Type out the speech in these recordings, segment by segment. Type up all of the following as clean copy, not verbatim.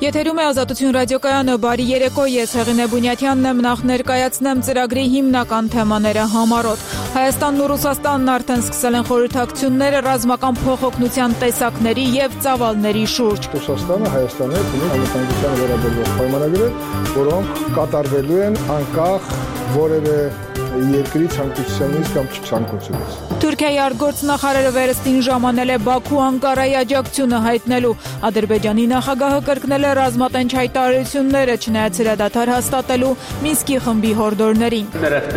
Եթերում է Ազատություն ռադիոկայանը, բարի երեկո, ես Հեղինե Բունյաթյանն եմ, նախ ներկայացնեմ ծրագրի հիմնական թեմաները համառոտ։ Հայաստանն ու Ռուսաստանն արդեն սկսել են խորհրդակցությունները ռազմական փոխօգնության տեսակների եւ ծավալների շուրջ։ Ռուսաստանը Հայաստանի հետ ունի անվտանգությանը վերաբերող պայմանագրեր, որոնք կատարվելու են անկախ որևէ երկրի ցանկությունից կամ չցանկությունից։ Թուրքիայի արտգործնախարարը վերստին ժամանել է Բաքու Անկարայի աջակցությունը հայտնելու։ Ադրբեջանի նախագահը կրկնել է ռազմատենչ հայտարարությունները, չնայած հրադադար հաստատելու Մինսկի խմբի հորդորներին։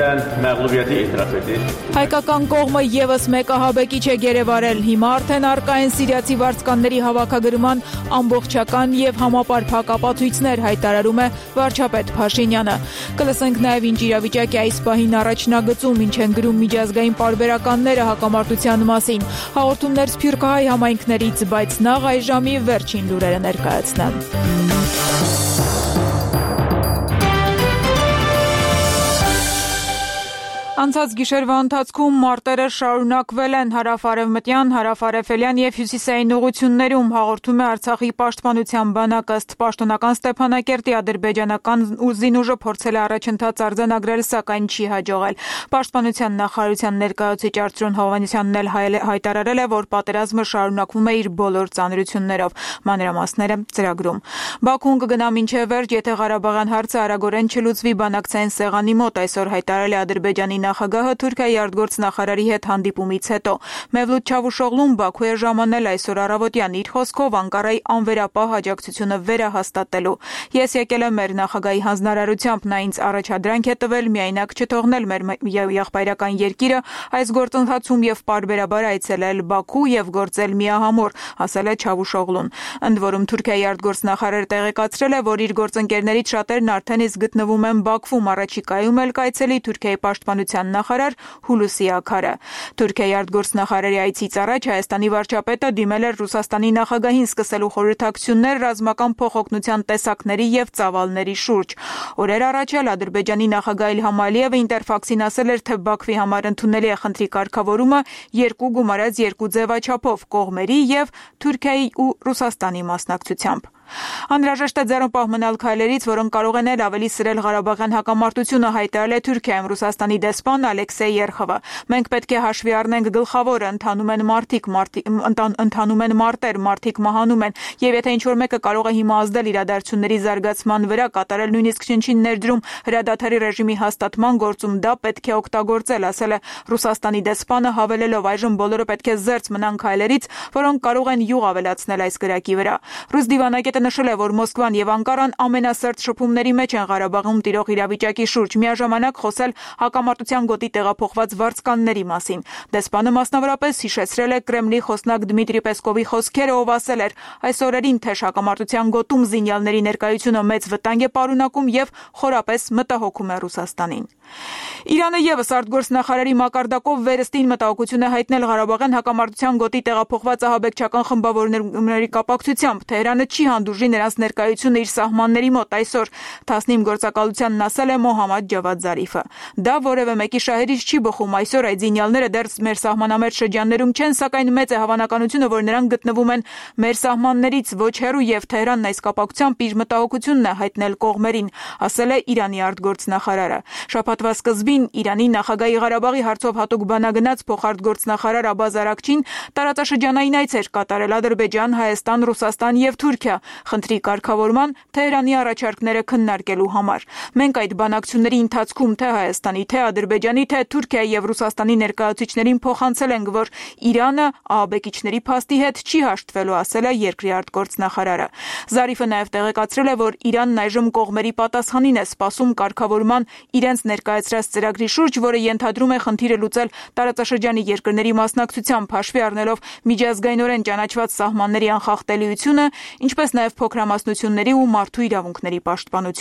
Հայկական կողմը եւս մեկ ահաբեկիչ է գերեվարել։ Հիմա արդեն առկա են սիրիացի վարձկանների հավաքագրման ամբողջական եւ համապարփակ ապացույցներ, հայտարարում է վարչապետ Փաշինյանը։ Կլսենք նաեւ ինչ իրավիճակ է այս պահին առաջնագծում, ինչ են գրում միջազգային պարբերականները հակամարտության մասին։ Հաղորդումներ սփյուռքահայ համայնքներից, բայց նախ այժմի վերջին լուրերը ներկայացնեմ։ Անցած գիշերվա ընթացքում մարտերը շարունակվել են հարավ-արևմտյան, հարավ-արևելյան եւ հյուսիսային ուղություններում, հաղորդում է Արցախի պաշտպանության բանակը։ Ըստ պաշտոնական Ստեփանակերտի ադրբեջանական զինուժը փորձել է առաջընթաց արձանագրել, սակայն չի հաջողել։ Պաշտպանության նախարարության ներկայացուցիչ Արծրուն Հովհաննիսյանն էլ հայտարարել է, որ պատերազմը շարունակվում է իր բոլոր ծանրություններով։ Մանրամասները ծրագրում։ Բաքուն կգնա մինչև վերջ, եթե Ղարաբաղյան հարցը արագորեն չլուծվի բանակցային սեղանի մոտ, այսօր հայտարարել է Ադրբեջանի նախագահը Թուրքիայի արտգործնախարարի հետ հանդիպումից հետո։ Մևլութ Չավուշօղլուն Բաքու է ժամանել այսօր առավոտյան, իր խոսքով Անկարայի անվերապահ աջակցությունը վերահաստատելու։ Ես եկել եմ մեր նախագահի հանձնարարությամբ, նա ինձ առաջադրանք է տվել միայնակ չթողնել մեր եղբայրական երկիրը այս գործընթացում եւ պարբերաբար այցելել Բաքու եւ գործել միահամուռ, ասել է Չավուշօղլուն։ Ընդ որում Թուրքիայի արտգործնախարարը տեղեկացրել է, որ իր գործընկերներից շատերն արդեն իսկ գտնվում են Բաքվում, առաջիկայում էլ կայցելի Թուրքիայի պաշտպանության նախարար Հուլուսի Աքարը։ Թուրքիայի արտգործնախարարի այցից առաջ Հայաստանի վարչապետը դիմել էր Ռուսաստանի նախագահին սկսելու խորհրդակցություններ ռազմական փոխօգնության տեսակների եւ ծավալների շուրջ։ Օրեր առաջ էլ Ադրբեջանի նախագահ Իլհամ Ալիևը Ինտերֆաքսին ասել էր, թե Բաքվի համար ընդունելի է խնդրի կարգավորումը երկու գումարած երկու ձևաչափով կողմերի եւ Թուրքիայի ու Ռուսաստանի մասնակցությամբ։ Անհրաժեշտ է ձեռնպահ մնալ քայլերից, որոնք կարող են ավելի սրել Ղարաբաղյան հակամարտությունը, հայտարարել է Թուրքիայում Ռուսաստանի դեսպան Ալեքսեյ Երխովը։ Մենք պետք է հաշվի առնենք գլխավորը, ընթանում են մարտեր, մարդիկ մահանում են, եւ եթե ինչ-որ մեկը կարող է հիմա ազդել իրադարձությունների զարգացման վրա, կատարել նույնիսկ շնչին ներդրում հրադադարի ռեժիմի հաստատման գործում, դա պետք է օգտագործել, ասել է Ռուսաստանի դեսպանը, հավելելով այժմ բոլորը պետք է զերծ մնան քայլերից, որոնք կարող են յուղ ավելացնել այս գրակի վրա։ Ռուս դիվանագետը նշել է, որ Մոսկվան եւ Անկարան ամենասերտ շփումների մեջ են Ղարաբաղում տիրող իրավիճակի շուրջ, միաժամանակ խոսել հակամարտության գոտի տեղափոխված վարձկանների մասին։ Դեսպանը մասնավորապես հիշեցրել է Կրեմլի խոսնակ Դմիտրի Պեսկովի խոսքերը, ով ասել էր. այս օրերին թեժ հակամարտության գոտում զինյալների ներկայությունը մեծ վտանգ է պարունակում եւ խորապես մտահոգում է Ռուսաստանին։ Իրանը եւս արտգործնախարարի մակարդակով վերստին մտահոգություն է հայտնել Ղարաբաղյան հակամարտության գոտի տեղափոխված ահաբեկչական խմբավորների կապակցությամբ։ Թեհրանը չի հանդուրժի նրանց ներկայությունը իր սահմանների մոտ, այսօր Թասնիմ գործակալությանն ասել է Մոհամմադ Ջավադ Զարիֆը։ Դա որևէ մեկի շահերից չի բխում, այսօր այդ զինյալները դեռ մեր սահմանամերձ շրջաններում չեն, սակայն մեծ է հավանականությունը, որ նրանք գտնվում են մեր սահմաններից ոչ հեռու եւ Թեհրանն այս կապակցությամբ իր մտահոգությունն է հայտնել կողմերին, ասել է Իրանի արտգործնախարարը։ Շաբաթվա սկզբին Իրանի նախագահի Ղարաբաղի հարցով հատուկ բանագնաց փոխարտգործնախարար Աբազ Արաքչին տարածաշրջանային այց էր կատարել Ադրբեջան, Հայաստան, Ռուսաստան եւ Թուրքիա, խնդրի կարգավորման Թեհրանի առաջարկները քննարկելու համար։ Մենք այդ բանակցությունների ընթացքում թե Հայաստանի, թե Ադրբեջանի, թե Թուրքիայի եւ Ռուսաստանի ներկայացուցիչներին փոխանցել ենք, որ Իրանը ահաբեկիչների փաստի հետ չի հաշտվելու, ասել է երկրի արտգործնախարարը։ Զարիֆը նաեւ տեղեկացրել է, որ Իրանն այժմ կողմերի պատասխանին է սպասում կարգավորման իրենց ներկայացրած ծրագրի շուրջ, որը ենթադրում է խնդիրը լուծել տարածաշրջանի երկրների մասնակցությամբ, հաշվի առնելով միջազգայինորեն ճանաչված սահմանների անխախտելիությունը, ինչպես նաեւ փոքրամասնությունների ու մարդու իրավունքների պաշտպանությունը։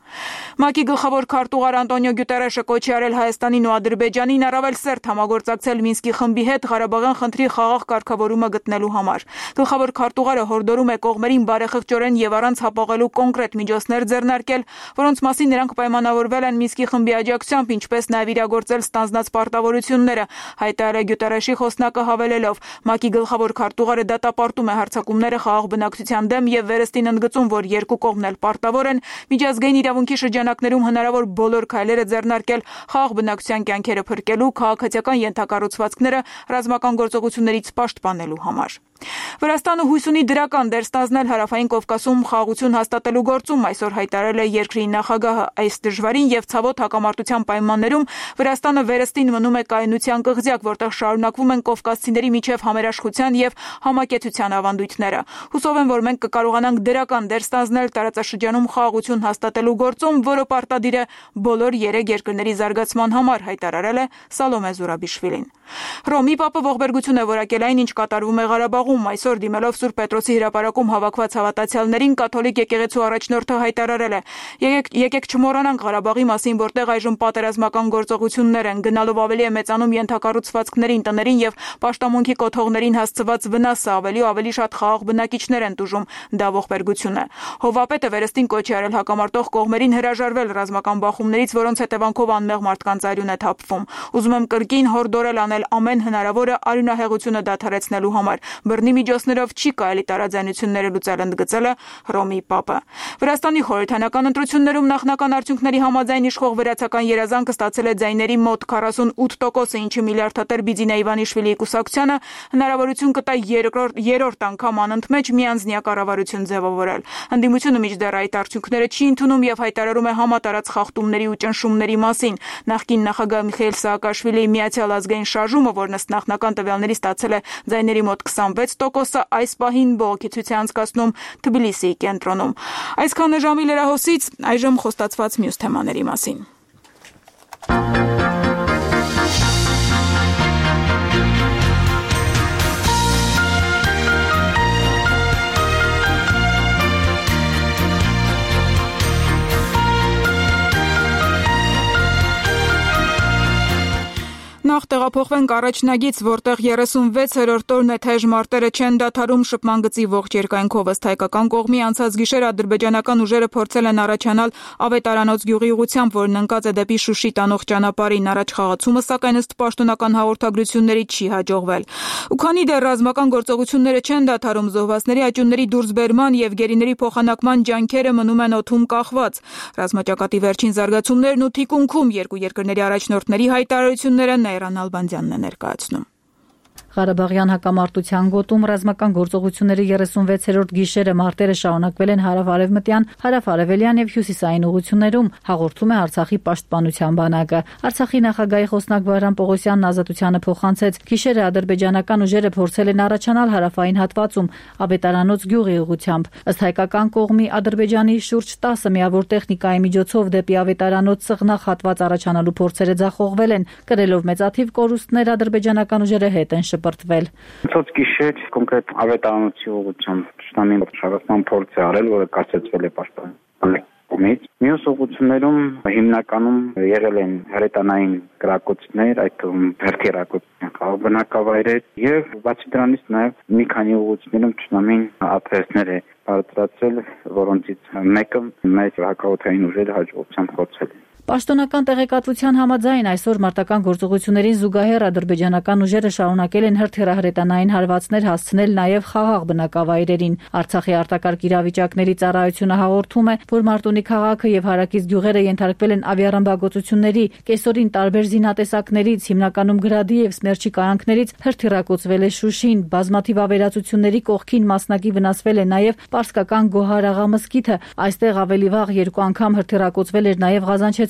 ՄԱԿ-ի գլխավոր քարտուղար Անտոնիո Գյուտերեշը կոչ է արել Հայաստանին ու Ադրբեջանին առավել սերտ համագործակցել Մինսկի խմբի հետ Ղարաբաղյան խնդրի խաղաղ կարգավորումը գտնելու համար։ Գլխավոր քարտուղարը հորդորում է կողմերին բարեխղճորեն եւ առանց հապաղելու կոնկրետ միջոցներ ձեռնարկել, որոնց մասին նրանք պայմանավորվել են Մինսկի խմբի աջակցությամբ, ինչպես նաեւ իրագործել ստանձնած պարտավորությունները, հայտարարել Գյուտերեշի խոսնակը հավելելով. ՄԱԿ-ի գլխավոր քարտուղարը դատապարտում է հարձակումները խաղաղ բնակչության դեմ եւ վերստին ընդգծում, որ երկու կողմն էլ պարտավոր են միջազգային իրավունքի շրջանակներում հնարավոր բոլոր քայլերը ձեռնարկել խաղաղ բնակչության կյանքերը փրկելու, քաղաքացիական ենթակառուցվածքները ռազմական գործողություններից պաշտպանելու համար։ Վրաստանը հույս ունի դրական դեր ստանձնել Հարավային Կովկասում խաղաղություն հաստատելու գործում, այսօր հայտարարել է երկրի նախագահը։ Այս դժվարին եւ ցավոտ հակամարտության պայմաններում Վրաստանը վերստին մնում է կայունության կղզյակ, որտեղ շարունակվում են կովկասցիների միջև համերաշխության եւ համակեցության ավանդույթները։ Հուսով եմ, որ մենք կկարողանանք դրական դեր ստանձնել տարածաշրջանում խաղաղություն հաստատելու գործում, որը պարտադիր է բոլոր 3 երկրների զարգացման համար, հայտարարել է Սալոմե Զուրաբիշվիլին։ Հռոմի Պապը ողբերգություն է որակել այն, ինչ կատարվում է Ղարաբաղում։ Այսօր դիմելով Սուրբ Պետրոսի հրապարակում հավաքված հավատացյալներին կաթոլիկ եկեղեցու առաջնորդը հայտարարել է. Եկեք չմոռանանք Ղարաբաղի մասին, որտեղ այժմ պատերազմական գործողություններ են, գնալով ավելի է մեծանում ենթակառուցվածքներին, տներին եւ պաշտամունքի կոթողներին հասցված վնասը, ավելի ու ավելի շատ խաղաղ բնակիչներ են տուժում։ Դա ողբերգություն է։ Հովվապետը վերստին կոչ է արել հակամարտող կողմերին հրաժարվել ռազմական բախումներից, որոնց հետևանքով անմեղ մարդկանց արյուն է թափվում։ Ուզում եմ կրկին հորդորել անել ամեն հնարավորը արյունահեղությունը դադարեցնելու համար։ Բռնի միջոցներով չի կարելի տարաձայնությունները լուծել, ընդգծել է Հռոմի Պապը։ Վրաստանի խորհրդանական ընտրություններում նախնական արդյունքների համաձայն իշխող վրացական երազանքը ստացել է ձայների մոտ 48%-ը, ինչը միլիարդատեր Բիձինա Իվանիշվիլիի կուսակցությանը հնարավորություն կտա երրորդ անգամ անընդմեջ միանձնյա կառավարություն ձևավորել։ Ընդդիմությունը մինչդեռ այդ արդյունքները չի ընդունում եւ հայտարարում է համատարած խախտումների ու ճնշումների մասին։ Նախկին նախագահ Միխայիլ Սաակաշվիլիի Միացյալ ազգային շարժումը, որն ըստ նախնական տվյալների ստացել է ձայների մոտ 26%-ը, այս պահին բողոքի ցույց է անցկացնում Թբիլիսիի կենտրոնում։ Այսքանը ժամի լրահոսից, այժմ խոստացված մյուս թեմաների մասին։ Նախ տեղափոխվենք առաջնագից, որտեղ 36-րդ օրն է թեժ մարտերը չեն դադարում շփման գծի ողջ երկայնքով, ըստ հայկական կողմի անցած գիշեր ադրբեջանական ուժերը փորձել են առաջանալ Ավետարանոց գյուղի ուղղությամբ, որն ընկած է դեպի Շուշի տանող ճանապարհին, առաջ խաղացումը, սակայն ըստ պաշտոնական հաղորդագրությունների չի հաջողվել։ Ու քանի դեռ ռազմական գործողությունները չեն դադարում, զոհվածների աճյունների դուրսբերման եւ գերիների փոխանակման ջանքերը մնում են օդում կախված։ Ռազմաճակատի վերջին զարգացումներն ու թիկունքում երկու երկրների առաջնորդների հայտարարությունները Ռան Ալբանդյանն է ներկայացնում։ Ղարաբաղյան հակամարտության գոտում ռազմական գործողությունների 36-րդ գիշերը մարտերը շարունակվել են հարավ-արևմտյան, հարավ-արևելյան եւ հյուսիսային ուղություններում, հաղորդում է Արցախի պաշտպանության բանակը։ Արցախի նախագահի խոսնակ Վահրամ Պողոսյանն ազատությանը փոխանցեց. գիշերը ադրբեջանական ուժերը փորձել են առաջանալ հարավային հատվածում Ավետարանոց գյուղի ուղությամբ։ Ըստ հայկական կողմի Ադրբեջանի շուրջ 10 միավոր տեխնիկայի միջոցով դեպի Ավետարանոց սղնաղ հատված առաջանալու փորձերը ձախողվել են, կրելով մեծաթիվ կորուստներ ադրբեջանական ուժերը հետ են շպրտվել։ Ցած գիշեր կոնկրետ Ավետարանոցի ուղղությամբ ճշտամին շարժման փորձ է արել, որը կասեցվել է պաշտպանության կողմից։ Մյուս ուղղություններում հիմնականում եղել են հրետանային կրակոցներ, այդ թվում հերթերակոծության խաղ բնակավայրեր եւ բացի դրանից նաեւ մի քանի ուղղություններում ճշտամին ԱՊՍ-ներ է բարձրացել, որոնցից մեկը մեծ հակաօդային ուժերը հաջողությամբ խոցել են։ Պաշտոնական տեղեկատվության համաձայն այսօր մարտական գործողություններին զուգահեռ ադրբեջանական ուժերը շարունակել են հրթիռահրետանային հարվածներ հասցնել նաև խաղաղ բնակավայրերին։ Արցախի արտակարգ իրավիճակների ծառայությունը հաղորդում է, որ Մարտունի քաղաքը եւ հարակից գյուղերը ենթարկվել են ավիառմբակոծությունների, կեսօրին տարբեր զինատեսակներից, հիմնականում գրադի եւ սմերչի կայանքներից հրթիռակոծվել է Շուշին, բազմաթիվ ավերածությունների կողքին մասնակի վնասվել է նաև Պարսկական Գոհար աղա մզկիթը։ Այստեղ ավելի վաղ երկու անգամ հրթիռակոծվել էր նաև Ղազանչեցու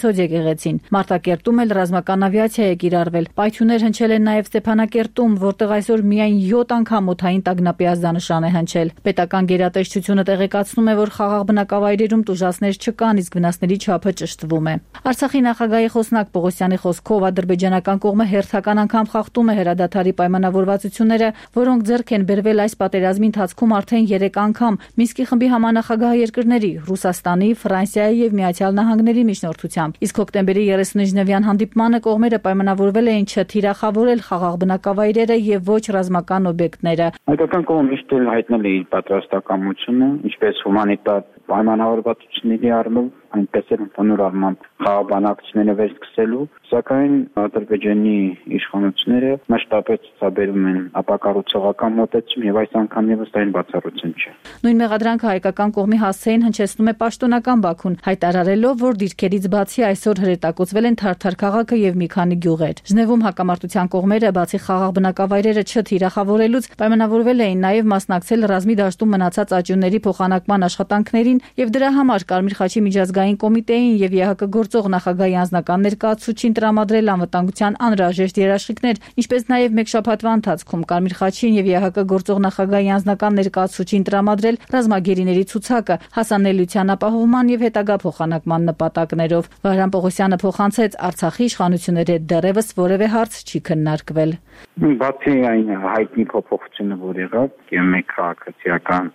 միջոցով եկեղեցին։ Մարտակերտում էլ ռազմական ավիացիա է կիրառվել։ Պայթյուններ հնչել են նաև Ստեփանակերտում, որտեղ այսօր միայն 7 անգամ օդային տագնապի ազդանշան է հնչել։ Պետական գերատեսչությունը տեղեկացնում է, որ խաղաղ բնակավայրերում տուժածներ չկան, իսկ վնասների չափը ճշտվում է։ Արցախի նախագահի խոսնակ Պողոսյանի խոսքով ադրբեջանական կողմը հերթական անգամ խախտում է հրադադարի պայմանավորվածությունները, որոնք ձեռք են բերվել այս պատերազմի ընթացքում արդեն 3 անգամ Մինսկի խմբի համանախագահ երկրների Ռուսաստանի, Ֆրանսիայի եւ Միացյալ Նահանգների միջնորդությամբ։ Իսկ հոկտեմբերի 39-յան հանդիպմանը կողմերը պայմանավորվել էին չթիրախավորել խաղաղ բնակավայրերը եւ ոչ ռազմական օբյեկտները։ Հայկական կողմը միշտ հայտնել է իր պատրաստակամությունը, ինչպես հումանիտար պայմանավորվածությունների առումով, այնպես էլ ընդհանուր առմամբ խաղաբանակցությունները վերսկսելու, սակայն Ադրբեջանի իշխանությունները մշտապես ցուցաբերում են ապակառուցողական մոտեցում եւ այս անգամ եւս այն բացառություն չէ։ Նույն մեղադրանքը հայկական կողմի հասցեին հնչեցնում է պաշտոնական Բաքուն, հայտարարելով, որ դիրքերից բացի այսօր հրետակոծվել են Թարթար քաղաքը եւ մի քանի գյուղեր։ Ժնևում հակամարտության կողմերը բացի խաղաղ բնակավայրերը չթիրախավորելուց պայմանավորվել էին նաեւ մասնակցել ռազմի դաշտում մնացած աճյունների փոխանակման աշխատանքներին եւ դրա համար Կարմիր խաչի միջազգային կոմիտեին եւ ԵՀԿ գործող նախագահի անձնական ներկայացուցչին տրամադրել անվտանգության անհրաժեշտ երաշխիքներ, ինչպես նաեւ մեկ շաբաթվա ընթացքում Կարմիր խաչին եւ ԵՀԿ գործող նախագահի անձնական ներկայացուցչին տրամադրել ռազմագերիների ցուցակը հասանելիության ապահովման եւ հետագա փոխանակման նպատակներով։ Վահրամ Պողոսյանը փոխանցեց, Արցախի իշխանությունների հետ դեռևս որևէ հարց չի քննարկվել։ Բացի այն հայտնի փոփոխությունը, որ եղավ, մեկ քաղաքացիական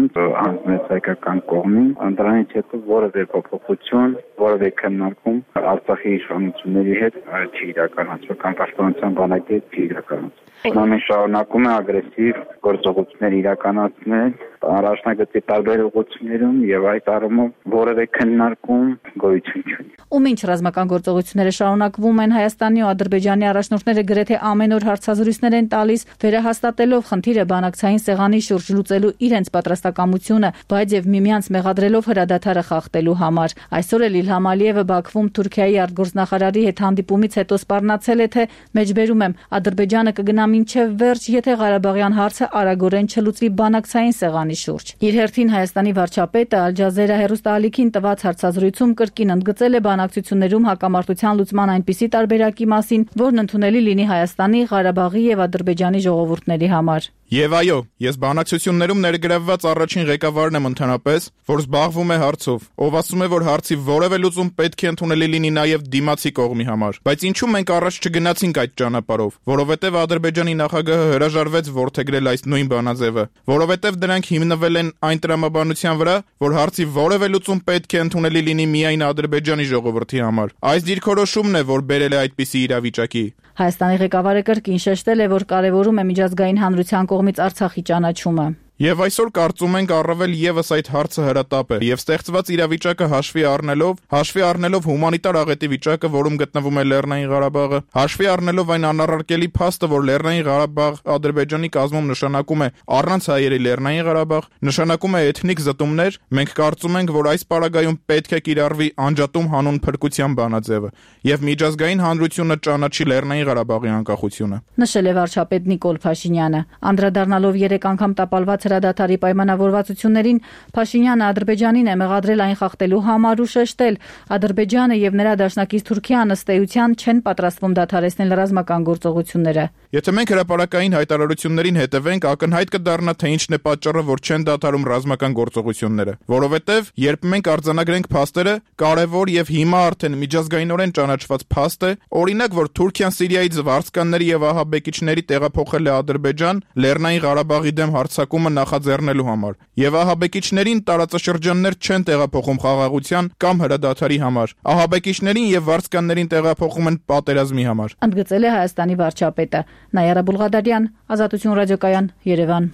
անձնեց հայկական կողմին, դրանից հետո որևէ փոփոխություն, որևէ քննարկում Արցախի իշխանությունների հետ չի իրականացվել, կամ պաշտպանության բանակի հետ չի իրականացվել։ Նա շարունակում է ագրեսիվ գործողություններ իրականացնել առաջնագծի տարբեր ուղղություններում եւ այդ առումով որևէ քննարկում գոյություն չունի։ Ու մինչ ռազմական գործողությունները շարունակվում են, Հայաստանի ու Ադրբեջանի առաջնորդները գրեթե ամեն օր հարցազրույցներ են տալիս, վերահաստատելով խնդիրը բանակցային սեղանի շուրջ լուծելու իրենց պատրաստակամությունը, բայց եւ միմյանց մեղադրելով հրադադարը խախտելու համար։ Այսօր էլ Իլհամ Ալիևը Բաքվում Թուրքիայի արտգործնախարարի հետ հանդիպումից հետո սպառնացել է, թե մեջբերում եմ Ադրբեջանը կգնա մինչև վերջ, եթե Ղարաբաղյան հարցը արագորեն չլուծվի բանակցային սեղանի շուրջ։ Իր հերթին Հայաստանի վարչապետը Ալ Ջազերա հեռուստաալիքին տված հարցազրույցում կրկին ընդգծել է բանակցություններում հակամարտության լուծման այնպիսի տարբերակի մասին, որն ընդունելի լինի Հայաստանի, Ղարաբաղի եւ Ադրբեջանի ժողովուրդների համար։ Եվ այո, ես բանակցություններում ներգրավված առաջին ղեկավարն եմ ընդհանրապես, որ զբաղվում է հարցով, ով ասում է, որ հարցի որևէ լուծում պետք է ընդունելի լինի նաև դիմացի կողմի համար։ Բայց ինչու մենք առաջ չգնացինք այդ ճանապարհով, որովհետև Ադրբեջանի նախագահը հրաժարվեց որդեգրել այս նույն բանաձևը, որովհետև դրանք հիմնվել են այն տրամաբանության վրա, որ հարցի որևէ լուծում պետք է ընդունելի լինի միայն Ադրբեջանի ժողովրդի համար։ Այս դիրքորոշումն է, որ բերել է այդպիսի իրավիճակի։ Հայաստանի ղեկավարը կրկին շեշտել է, որ կարևորում է միջազգային հանրության կողմից Արցախի ճանաչումը։ Եվ այսօր կարծում ենք առավել եւս այդ հարցը հրատապ է եւ ստեղծված իրավիճակը հաշվի առնելով հումանիտար աղետի վիճակը, որում գտնվում է Լեռնային Ղարաբաղը, հաշվի առնելով այն անառարկելի փաստը, որ Լեռնային Ղարաբաղ Ադրբեջանի կազմում նշանակում է առանց հայերի Լեռնային Ղարաբաղ, նշանակում է էթնիկ զտումներ, մենք կարծում ենք, որ այս պարագայում պետք է կիրառվի անջատում հանուն փրկության բանաձևը եւ միջազգային հանրությունը ճանաչի Լեռնային Ղարաբաղի անկախությունը։ Նշել է վարչապետ Նիկոլ Փաշինյանը, անդրադառնալով 3 անգամ տապալված հրադադարի պայմանավորվածություններին, Փաշինյանը Ադրբեջանին է մեղադրել այն խախտելու համար ու շեշտել, Ադրբեջանը եւ նրա դաշնակից Թուրքիան ըստ էության չեն պատրաստվում դադարեցնել ռազմական գործողությունները։ Եթե մենք հրապարակային հայտարարություններին հետևենք, ակնհայտ կդառնա, թե ինչն է պատճառը, որ չեն դադարում ռազմական գործողությունները, որովհետև երբ մենք արձանագրենք փաստերը, կարևոր եւ հիմա արդեն միջազգայինորեն ճանաչված փաստ է, օրինակ, որ Թուրքիան Սիրիայից վարձկանների եւ ահաբեկիչների տեղափոխել է Ադրբեջան Լեռնային Ղարաբաղի դեմ հարձակումը նախաձեռնելու համար, եւ ահաբեկիչներին տարածաշրջաններ չեն տեղափոխում խաղաղության կամ հրադադարի համար։ Ահաբեկիչներին եւ վարձկաններին տեղափոխում են պատերազմի համար։ Ընդգծել է Հայաստանի վարչապետը։ Նայարա Բուլղադարյան, Ազատություն ռադիոկայան, Երևան։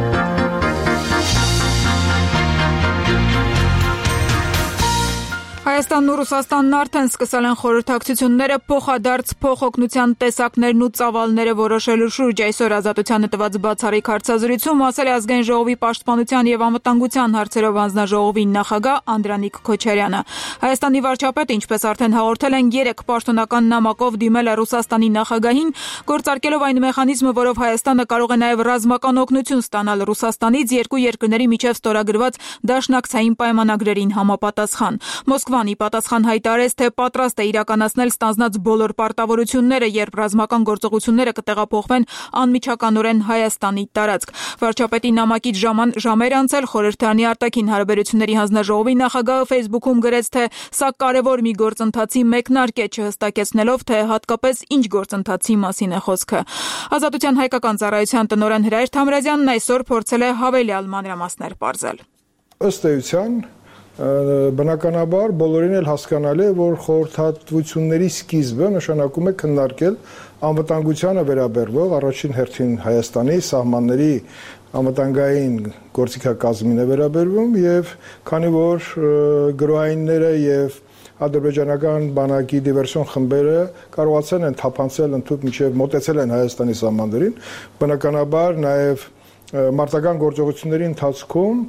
Հայաստանն ու Ռուսաստանն արդեն սկսել են խորհրդակցությունները փոխադարձ փոխօգնության տեսակներն ու ծավալները որոշելու շուրջ։ Այսօր Ազատությանը տված բացառիկ հարցազրույցում ասել է Ազգային ժողովի պաշտպանության եւ անվտանգության հարցերով անձնաժողովի նախագահ Անդրանիկ Քոչարյանը։ Հայաստանի վարչապետը, ինչպես արդեն հաղորդել են, 3 պաշտոնական նամակով դիմել է Ռուսաստանի նախագահին, գործարկելով այն մեխանիզմը, որով Հայաստանը կարող է նաեւ ռազմական օգնություն ստանալ Ռուսաստանից երկու երկրների միջև ստորագրված դաշնակցային պայմանագրերին համապատասխան։ Մոսկվան Երևանի պատասխան հայտարարեց, թե պատրաստ է իրականացնել ստանձնած բոլոր պարտավորությունները, երբ ռազմական գործողությունները կտեղափոխվեն անմիջականորեն Հայաստանի տարածք։ Վարչապետի նամակից ժամեր անցել Խորհրդարանի արտաքին հարաբերությունների հանձնաժողովի նախագահը Facebook-ում գրեց, թե սա կարևոր մի գործընթացի մեկնարկ է, չհստակեցնելով, թե հատկապես ինչ գործընթացի մասին է խոսքը։ Ազատության հայկական ծառայության տնօրեն Հրայր Թամրազյանն այսօր փորձել է հավելյալ մանրամասներ պարզել։ Ըստ էության, բնականաբար բոլորին էլ հասկանալի է, որ խորհրդատվությունների սկիզբը նշանակում է քննարկել անվտանգությանը վերաբերող առաջին հերթին Հայաստանի սահմանների անվտանգային գործիքակազմին է վերաբերվում եւ քանի որ գրոհայինները եւ ադրբեջանական բանակի դիվերսիոն խմբերը կարողացել են թափանցել ընդհանուր միջև մոտեցել են Հայաստանի սահմաններին, բնականաբար նաեւ մարտական գործողությունների ընթացքում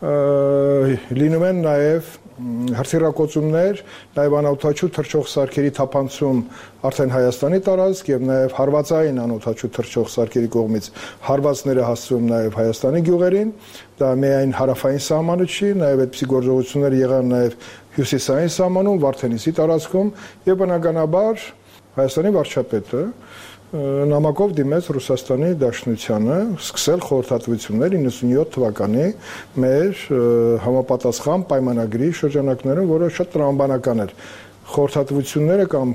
լինում են նաև հրթիռակոծումներ, նաև անօդաչու թռչող սարքերի թափանցում արդեն Հայաստանի տարածք եւ նաև հարվածային անօդաչու թռչող սարքերի կողմից հարվածները հասցվում նաև Հայաստանի գյուղերին, դա միայն հարավային սահմանը չի, նաև այդպիսի գործողություններ եղան նաև հյուսիսային սահմանում, Վարդենիսի տարածքում եւ բնականաբար Հայաստանի վարչապետը նամակով դիմեց Ռուսաստանի Դաշնությանը սկսել խորհրդատվություններ 97 թվականի մեր համապատասխան պայմանագրի շրջանակներում, որը շատ տրամաբանական էր։ Խորհրդատվությունները կամ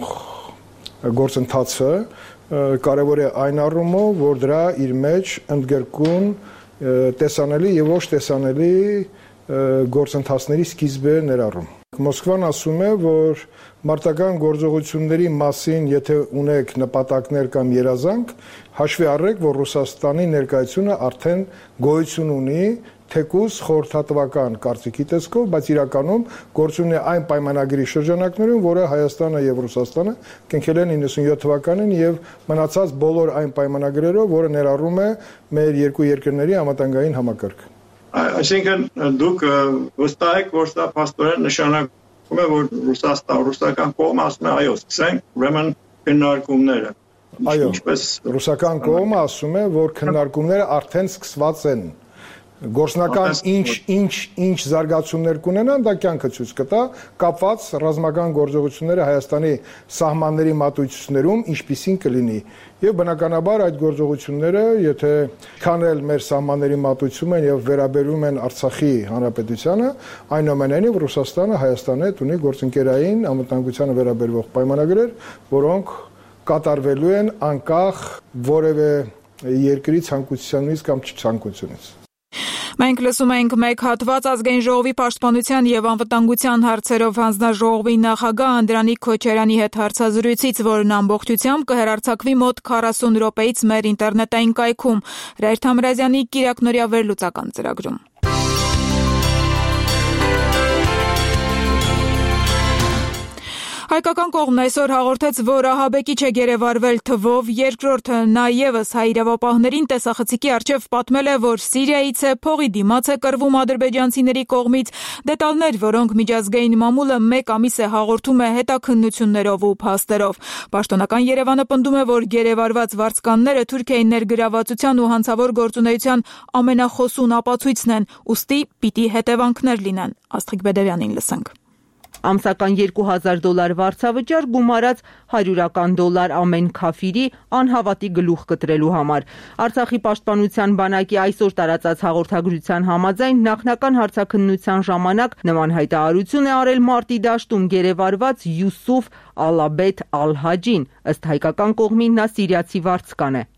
գործընթացը կարևոր է այն առումով, որ դրա իր մեջ ընդգրկուն տեսանելի եւ ոչ տեսանելի գործընթացների սկիզբ է ներառում։ Մոսկվան ասում է, որ մարտական գործողությունների մասին, եթե ունեք նպատակներ կամ երազանք, հաշվի առեք, որ Ռուսաստանի ներկայությունը արդեն գոյություն ունի, թեկուզ խորհրդատվական կարծիքի տեսքով, բայց իրականում գործում է այն պայմանագրի շրջանակներում, որը Հայաստանը եւ Ռուսաստանը կնքել են 97 թվականին եւ մնացած բոլոր այն պայմանագրերով, որը ներառում է մեր երկու երկրների անվտանգային համակարգը։ Այսինքն դուք վստահ եք, որ սա փաստորեն նշանակում է, որ ռուսական կողմը ասում է, այո, սկսենք ուրեմն քննարկումները։ Այո, ռուսական կողմը ասում է, որ քննարկումները արդեն սկսված են։ Գործնական ինչ զարգացումներ կունենան, դա կյանքը ցույց կտա, կապված ռազմական գործողությունները Հայաստանի սահմանների մատույցներում ինչպիսին կլինի։ Եվ բնականաբար այդ գործողությունները, եթե քանել մեր սահմանների մատույցում են եւ վերաբերում են Արցախի հանրապետությանը, այնուամենայնիվ Ռուսաստանը Հայաստանի հետ ունի գործընկերային անվտանգությանը վերաբերող պայմանագրեր, որոնք կատարվելու են անկախ որևէ երկրի ցանկությունից կամ չցանկությունից։ Մենք լսում ենք մեկ հատված Ազգային ժողովի պաշտպանության եւ անվտանգության հարցերով հանձնաժողովի նախագահ Անդրանիկ Քոչարյանի հետ հարցազրույցից, որն ամբողջությամբ կհեռարձակվի մոտ 40 րոպեից մեր ինտերնետային կայքում Հրայր Թամրազյանի կիրակնօրյա վերլուծական ծրագրում։ Հայկական կողմն այսօր հաղորդեց, որ ահաբեկիչ է գերեվարվել թվով, երկրորդը նա ևս հայ իրավապահներին տեսախցիկի առջև պատմել է, որ Սիրիայից է, փողի դիմաց է կռվում ադրբեջանցիների կողմից, դետալներ, որոնք միջազգային մամուլը մեկ ամիս է հաղորդում է հետաքննություններով ու փաստերով։ Պաշտոնական Երևանը պնդում է, որ գերեվարված վարձկանները Թուրքիայի ներգրավվածության ու հանցավոր գործունեության ամենախոսուն ապացույցն են, ուստի պիտի հետևանքներ լինեն։ Աստղիկ Բեդևյանին լսենք։ Ամսական $2000 վարձավճար գումարած $100 ամեն քաֆիրի անհավատի գլուխ կտրելու համար։ Արցախի պաշտպանության բանակի այսօր տարածած հաղորդագրության համաձայն նախնական հարցաքննության ժամանակ նման հայտարարություն է արել մարտի դաշտում գերեվարված Յուսուֆ Ալաբեթ Ալ-Հաջին, ըստ հայկական կողմի նա սիրիացի վարձկան է։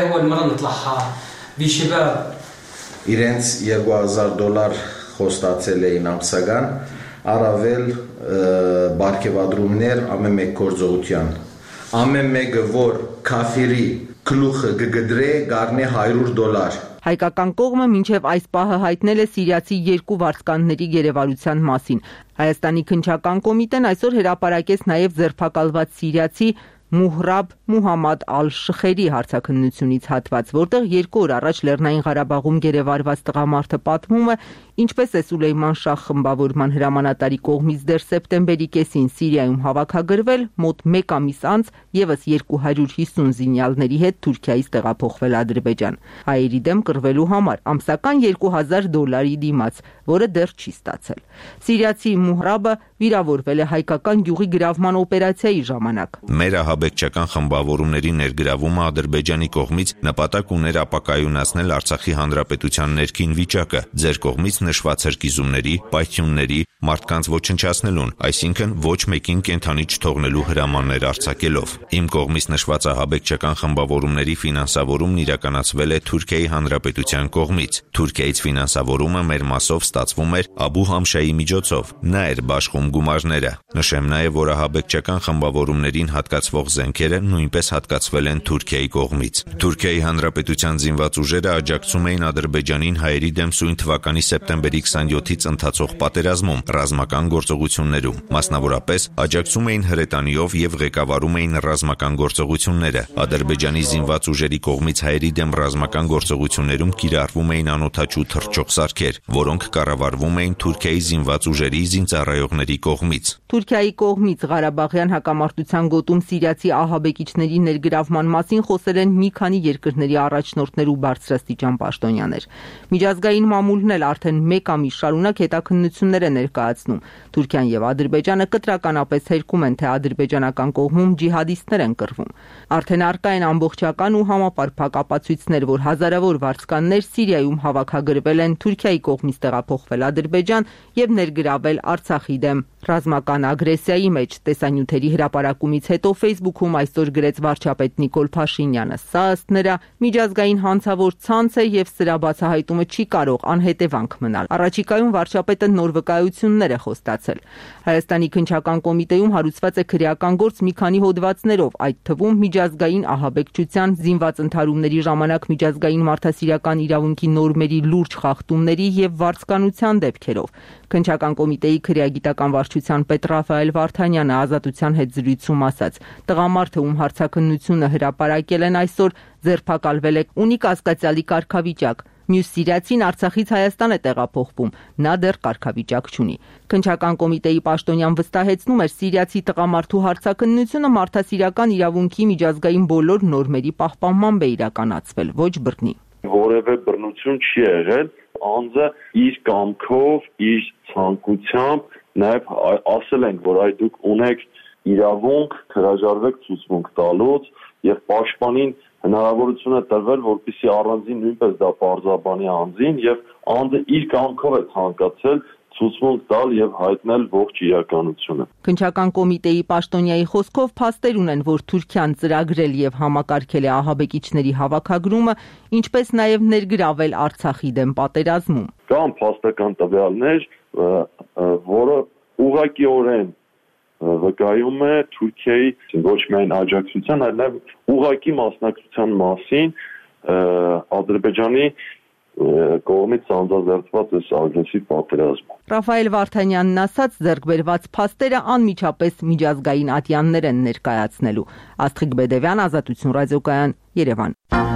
Իրենց $2000 խոստացել էին ամսական, առավել բարգեւադրումներ ամեն մեկ գործողության։ Ամեն մեկը որ քաֆիրի գլուխը գգդրե գարնե $100։ Հայկական կողմը մինչև այս պահը հայտնել է սիրիացի 2 վարձկանների գերեվարության մասին։ Հայաստանի քննչական կոմիտեն այսօր հրապարակեց նաև ձերբակալված սիրիացի Մուհրաբ Մուհամմադ Ալ-Շխերի հարցաքննությունից հատված, որտեղ 2 օր առաջ Լեռնային Ղարաբաղում գերեվարված տղամարդը պատմում է, ինչպես է Սուլեյման Շահ խմբավորման հրամանատարի կողմից դեռ սեպտեմբերի կեսին Սիրիայում հավաքագրվել, մոտ 1 ամիս անց եւս 250 զինյալների հետ Թուրքիայից տեղափոխվել Ադրբեջան, հայերի դեմ կռվելու համար ամսական $2000 դիմաց, որը դեռ չի ստացել։ Սիրիացի Մուհրաբը վիրավորվել է հայկական գյուղի գրավման օպերացիայի ժամանակ։ Մեր ահաբեկչական խմբավորումների ներգրավումը Ադրբեջանի կողմից նպատակ ուներ ապակայունացնել Արցախի հանրապետության ներքին վիճակը, ձեր կողմից նշված հրկիզումների, պայթյունների, մարդկանց ոչնչացնելուն, այսինքն ոչ մեկին կենդանի չթողնելու հրամաններ արձակելով։ Իմ կողմից նշված ահաբեկչական խմբավորումների ֆինանսավորումն իրականացվել է Թուրքիայի հանրապետության կողմից։ Թուրքիայից ֆինանսավորումը մեր մասով ստացվում էր Աբու Համշայի միջոցով։ Նա էր բաշխում գումարները։ Նշեմ նաև, որ ահաբեկչական խմբավորումներին հատկացվող զենքերը նույնպես հատկացվել են Թուրքիայի կողմից։ Թուրքիայի հանրապետության զինված ուժերը աջակցում էին Ադրբեջանին հայերի դեմ սույն թվականի սեպտեմբերի 27-ից ընթացող պատերազմում, ռազմական գործողություններում, մասնավորապես աջակցում էին հրետանիով եւ ղեկավարում էին ռազմական գործողությունները։ Ադրբեջանի զինված ուժերի կողմից հայերի դեմ ռազմական գործողություններում կիրառվում էին անօդաչու թռչող սարքեր, որոնք կառավարվում էին Թուրքիայի զինված ուժերի զինծառայողների կողմից։ Թուրքիայի կողմից Ղարաբաղյան հակամարտության գոտում սիրիացի ահաբեկիչների ներգրավման մասին խոսել են մի քանի երկրների առաջնորդներ ու բարձրաստիճան պաշտոնյաներ։ Միջազգային մամուլն էլ արդեն 1 ամիս շարունակ հետաքննություններ է ներկայացնում։ Թուրքիան եւ Ադրբեջանը կտրականապես հերքում են, թե ադրբեջանական կողմում ջիհադիստներ են կռվում։ Արդեն արկա են ամբողջական ու համապարփակ ապացույցներ, որ հազարավոր վարձկաններ Սիրիայում հավաքագրվել են Թուրքիայի կողմից տեղափոխվել Ադրբեջան եւ ներգրավել Արցախի դեմ ռազմական ագրեսիայի մեջ։ Տեսանյութերի հրապարակումից հետո Facebook-ում այսօր գրեց վարչապետ Նիկոլ Փաշինյանը։ Սա ըստ նրա միջազգային հանցավոր ցանց է եւ սրա բացահայտումը չի կարող անհետևանք մնալ։ Առաջիկայում վարչապետը նոր վկայություններ է խոստացել։ Հայաստանի քննչական կոմիտեում հարուցված է քրեական գործ մի քանի հոդվածներով, այդ թվում միջազգային ահաբեկչության, զինված ընդհարումների ժամանակ միջազգային մարդասիրական իրավունքի նորմերի լուրջ խախտումների եւ վարձկանության դեպքերով։ Քննչական կոմիտեի քրեագիտական վարչության պետ Ռաֆայել Վարդանյանը Ազատության հետ զրույցում ասաց. տղամարդը, ում հարցաքննությունը հրապարակել են այսօր, ձերբակալվել է, ունի կասկածյալի կարգավիճակ։ Մյուս սիրիացին Արցախից Հայաստան է տեղափոխվում, նա դեռ կարգավիճակ չունի։ Քննչական կոմիտեի պաշտոնյան վստահեցնում էր, սիրիացի տղամարդու հարցաքննությունը մարդասիրական իրավունքի միջազգային բոլոր նորմերի պահպանմամբ է իրականացվել, ոչ բռնի։ Որևէ բռնություն չի եղել, անձը իր կամքով, իր ցանկությամբ, նաև ասել ենք, որ այդ դուք ունեք իրավունք հրաժարվեք ցուցմունք տալուց եւ պաշտպանին հնարավորություն է տրվել, որպեսզի առանձին նույնպես դա պարզաբանի անձին եւ անձը իր կամքով է ցանկացել ցուցմունք տալ եւ հայտնել ողջ իրականությունը։ Քննչական կոմիտեի պաշտոնյայի խոսքով փաստեր ունեն, որ Թուրքիան ծրագրել եւ համակարգել է ահաբեկիչների հավաքագրումը, ինչպես նաեւ ներգրավել Արցախի դեմ պատերազմում։ Կան փաստական տվյալներ, որը ուղղակիորեն վկայում է Թուրքիայի ոչ միայն աջակցության, այլ նաև ուղղակի մասնակցության մասին Ադրբեջանի կողմից անձազերծված այս ագրեսիվ պատերազմում։ Ռաֆայել Վարդանյանն ասաց, ձեռքբերված փաստերը անմիջապես միջազգային ատյաններ են ներկայացնելու։ Աստղիկ Բեդևյան, Ազատություն ռադիոկայան, Երևան։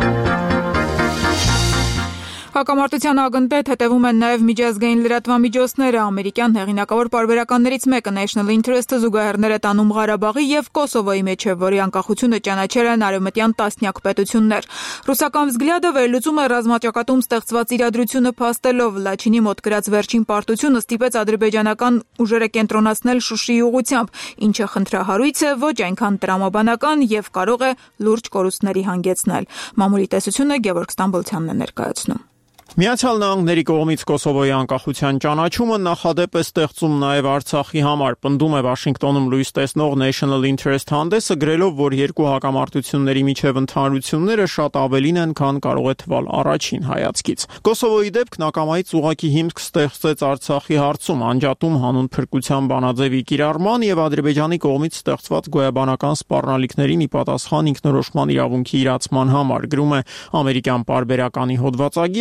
Հակամարտության ակնթեթ հետևում են նաև միջազգային լրատվամիջոցները։ Ամերիկյան հեղինակավոր պարբերականներից մեկը National Interest-ը զուգահեռներ է տանում Ղարաբաղի եւ Կոսովոյի միջև, որի անկախությունը ճանաչել են արևմտյան տասնյակ պետություններ։ Ռուսական Взгляд-ը վերլուծում է ռազմաճակատում ստեղծված իրադրությունը փաստելով։ Լաչինի մոտ գրած վերջին պարտությունը ստիպեց ադրբեջանական ուժերը կենտրոնացնել Շուշիի ուղղությամբ, ինչը խնդրահարույց է, ոչ այնքան տրամաբանական եւ կարող է լուրջ կորուստների հանգեցնել։ Մամուլի տեսությունը Գևորգ Ստամբոլցյանն է ներկայացնում։ Միացյալ Նահանգների կողմից Կոսովոյի անկախության ճանաչումը նախադեպ է ստեղծում նաև Արցախի համար, պնդում է Վաշինգտոնում լույս տեսնող National Interest հանդեսը, գրելով, որ երկու հակամարտությունների միջև ընդհանրությունները շատ ավելին են, քան կարող է թվալ առաջին հայացքից։ Կոսովոյի դեպքն ակամայից ուղղակի հիմք ստեղծեց Արցախի հարցում, անջատում հանուն փրկության բանաձևի կիրառման եւ Ադրբեջանի կողմից ստեղծված գոյաբանական սպառնալիքներին ի պատասխան ինքնորոշման իրավունքի իրացման համար, գրում է ամերիկյան պարբերականի հոդվածագիրը,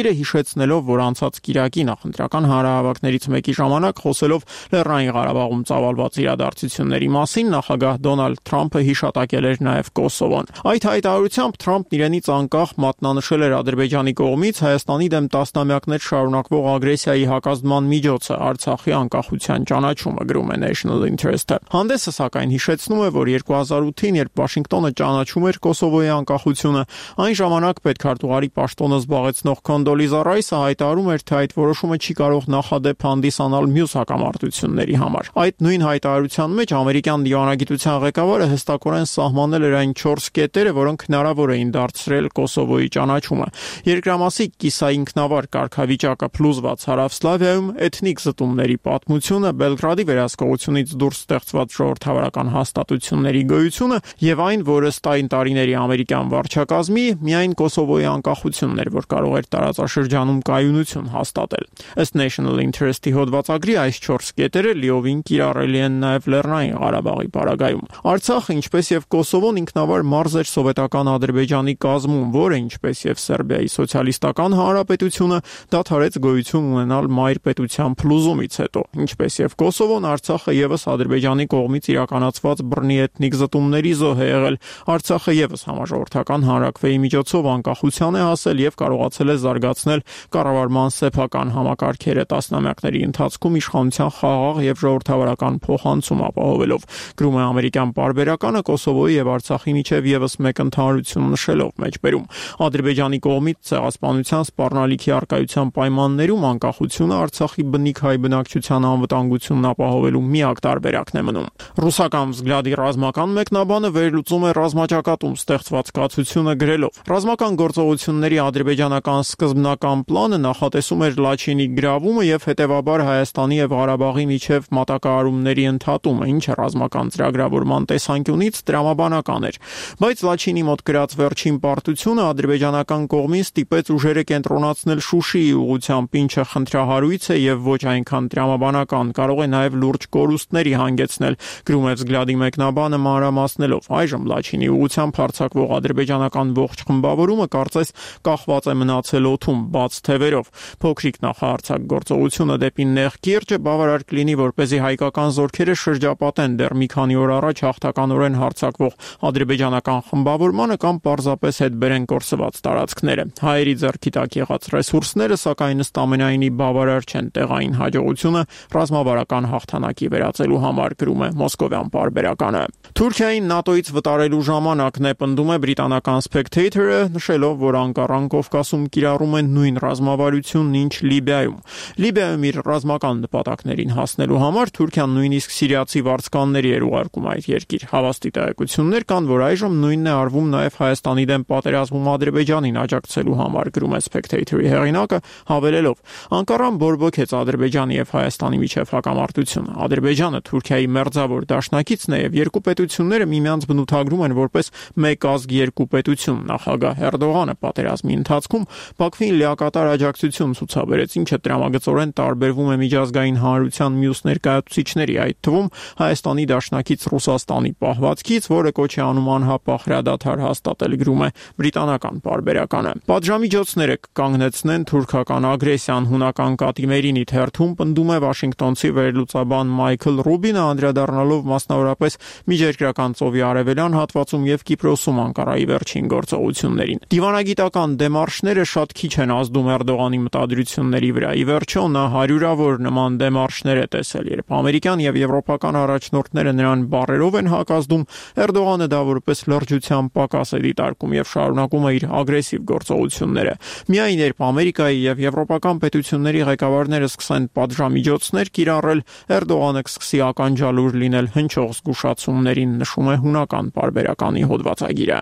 հիշեցնելով, որ անցած կիրակի նախընտրական հանրահավաքներից մեկի ժամանակ խոսելով Լեռնային Ղարաբաղում ծավալված իրադարձությունների մասին, նախագահ Դոնալդ Թրամփը հիշատակել էր նաև Կոսովոն։ Այդ հայտարարությամբ Թրամփն իրենից անկախ մատնանշել էր Ադրբեջանի կողմից Հայաստանի դեմ տասնամյակներ շարունակվող ագրեսիայի հակազդման միջոցը Արցախի անկախության ճանաչումը, գրում է National Interest-ը։ Հանդեսը սակայն հիշեցնում է, որ 2008-ին, երբ Վաշինգտոնը ճանաչում էր Կոսովոյի անկախությունը, այն ժամանակ պետքարտուղարի պաշտոնը զբաղեցնող Քոնդոլիզա Ռայսը հայտարարում էր, թե այդ որոշումը չի կարող նախադեպ հանդիսանալ մյուս հակամարտությունների համար։ Այդ նույն հայտարարության մեջ ամերիկյան դիվանագիտության ղեկավարը հստակորեն սահմանել էր այն 4 կետերը, որոնք հնարավոր էին դարձրել Կոսովոյի ճանաչումը։ Երկրամասի կիսաինքնավար կարգավիճակը փլուզված Հարավսլավիայում, էթնիկ զտումների պատմությունը, Բելգրադի վերահսկողությունից դուրս ստեղծված ժողովրդավարական հաստատությունների գոյությունը եւ այն, որ ըստ այն տարիների ամերիկյան վարչակազմի միայն Կոսովոյի անկախությունն էր, որ կարող էր տարածաշրջանում կայունություն հաստատել։ Ըստ National Interest-ի հոդվածագրի այս 4 կետերը լիովին կիրառելի են նաեւ Լեռնային Ղարաբաղի պարագայում։ Արցախը, ինչպես եւ Կոսովոն, ինքնավար մարզ էր սովետական Ադրբեջանի կազմում, որը, ինչպես եւ Սերբիայի սոցիալիստական հանրապետությունը, դադարեց գոյություն ունենալ մայր պետության փլուզումից հետո։ Ինչպես եւ Կոսովոն, Արցախը եւս Ադրբեջանի կողմից իրականացված բռնի էթնիկ զտումների զոհ է եղել։ Արցախը եւս համաժողովրդական հանրաքվեի միջոցով անկախության է հասել եւ կարողացել է զարգացնել կառավարման սեփական համակարգերը տասնամյակների ընթացքում իշխանության խաղաղ եւ ժողովրդավարական փոխանցում ապահովելով, գրում է ամերիկյան պարբերականը Կոսովոյի եւ Արցախի միջև եւս մեկ ընդհանրություն նշելով մեջբերում։ Ադրբեջանի կողմից ցեղասպանության սպառնալիքի արկայության պայմաններում անկախությունը Արցախի բնիկ հայ բնակչության անվտանգությունն ապահովելու միակ տարբերակն է մնում։ Ռուսական Vzglyad-ի ռազմական մեկնաբանը վերլուծում է ռազմաճակատում ստեղծված կացությունը գրելով. ռազմական գործողությունների ադրբեջանական սկզբնական պլանը նախատեսում էր Լաչինի գրավումը եւ հետեւաբար Հայաստանի եւ Ղարաբաղի միջև մատակարարումների ընդհատումը, ինչը ռազմական ծրագրավորման տեսանկյունից տրամաբանական էր։ Բայց Լաչինի մոտ գրած վերջին պարտությունը ադրբեջանական կողմին ստիպեց ուժերը կենտրոնացնել Շուշիի ուղղությամբ, ինչը խնդրահարույց է եւ ոչ այնքան տրամաբանական, կարող է նաեւ լուրջ կորուստների հանգեցնել, գրում է Vzglyad-ի մեկնաբանը մանրամասնելով։ Այժմ Լաչինի ուղղությամբ հարձակվող ադրբեջանական ողջ խմբավորումը կարծես կախված է մնացել օդում բաց թևերով։ Փոքրիկ նախահարձակ գործողությունը դեպի Նեղ Կիրճը բավարար կլինի, որպեսզի հայկական զորքերը շրջապատեն դեռ մի քանի օր առաջ հաղթականորեն հարձակվող ադրբեջանական խմբավորմանը կամ պարզապես հետ բերեն կորսված տարածքները։ Հայերի ձեռքի տակ եղած ռեսուրսները, սակայն ըստ ամենայնի բավարար չեն տեղային հաջողությունը ռազմավարական հաղթանակի վերածելու համար, գրում է Մոսկովյան պարբերականը։ Թուրքիային ՆԱՏՕ-ից վտարելու ժամանակն է, պնդում է բրիտանական Spectator-ը, նշելով, որ Անկարան Կովկասում կիրառում են նույն ռազմավարությունն, ինչ Լիբիայում։ Լիբիայում իր ռազմական նպատակներին հասնելու համար Թուրքիան նույնիսկ սիրիացի վարձկանների էր ուղարկում այդ երկիր։ Հավաստի տեղեկություններ կան, որ այժմ նույնն է արվում նաև Հայաստանի դեմ պատերազմում Ադրբեջանին աջակցելու համար, գրում է Spectator-ի հեղինակը, հավելելով. Անկարան բորբոքեց Ադրբեջանի եւ Հայաստանի միջև հակամարտությունը։ Ադրբեջանը Թուրքիայի մերձավոր դաշնակիցն է եւ երկու պետությունները միմյանց բնութագրում են որպես մեկ ազգ երկու պետություն։ Նախագահ Էրդողանը պատերազմի ընթացքում Բաքվին լիակատար աջակցություն ցուցաբերեց, ինչը տրամագծորեն տարբերվում է միջազգային հանրության մյուս ներկայացուցիչների, այդ թվում Հայաստանի դաշնակից Ռուսաստանի պահվածքից, որը կոչ է անում անհապաղ հրադադար հաստատել, գրում է բրիտանական պարբերականը։ Պատժամիջոցները կկանգնեցնեն թուրքական ագրեսիան հունական կատիմերինի թերթում, պնդում է Վաշինգտոնցի վերլուծաբան Մայքլ Ռուբինը, անդրադառնալով մասնավորապես Միջերկրական ծովի արևելյան հատվածում եւ Կիպրոսում Անկարայի վերջին գործողություններին։ Դիվանագիտական դեմարշները շատ քիչ են ազդում Էրդողանի մտադրությունների վրա։ Ի վերջո նա հարյուրավոր նման դեմարշներ է տեսել, երբ ամերիկյան եւ եվրոպական առաջնորդները նրան բառերով են հակազդում, Էրդողանը դա որպես լրջության պակաս է դիտարկում եւ շարունակում է իր ագրեսիվ գործողությունները։ Միայն երբ Ամերիկայի եւ եվրոպական պետությունների ղեկավարները սկսեն պատժամիջոցներ կիրառել, Էրդողանը կսկսի ականջալուր լինել հնչող զգուշացումներին, նշում է հունական պարբերականի հոդվածագիրը։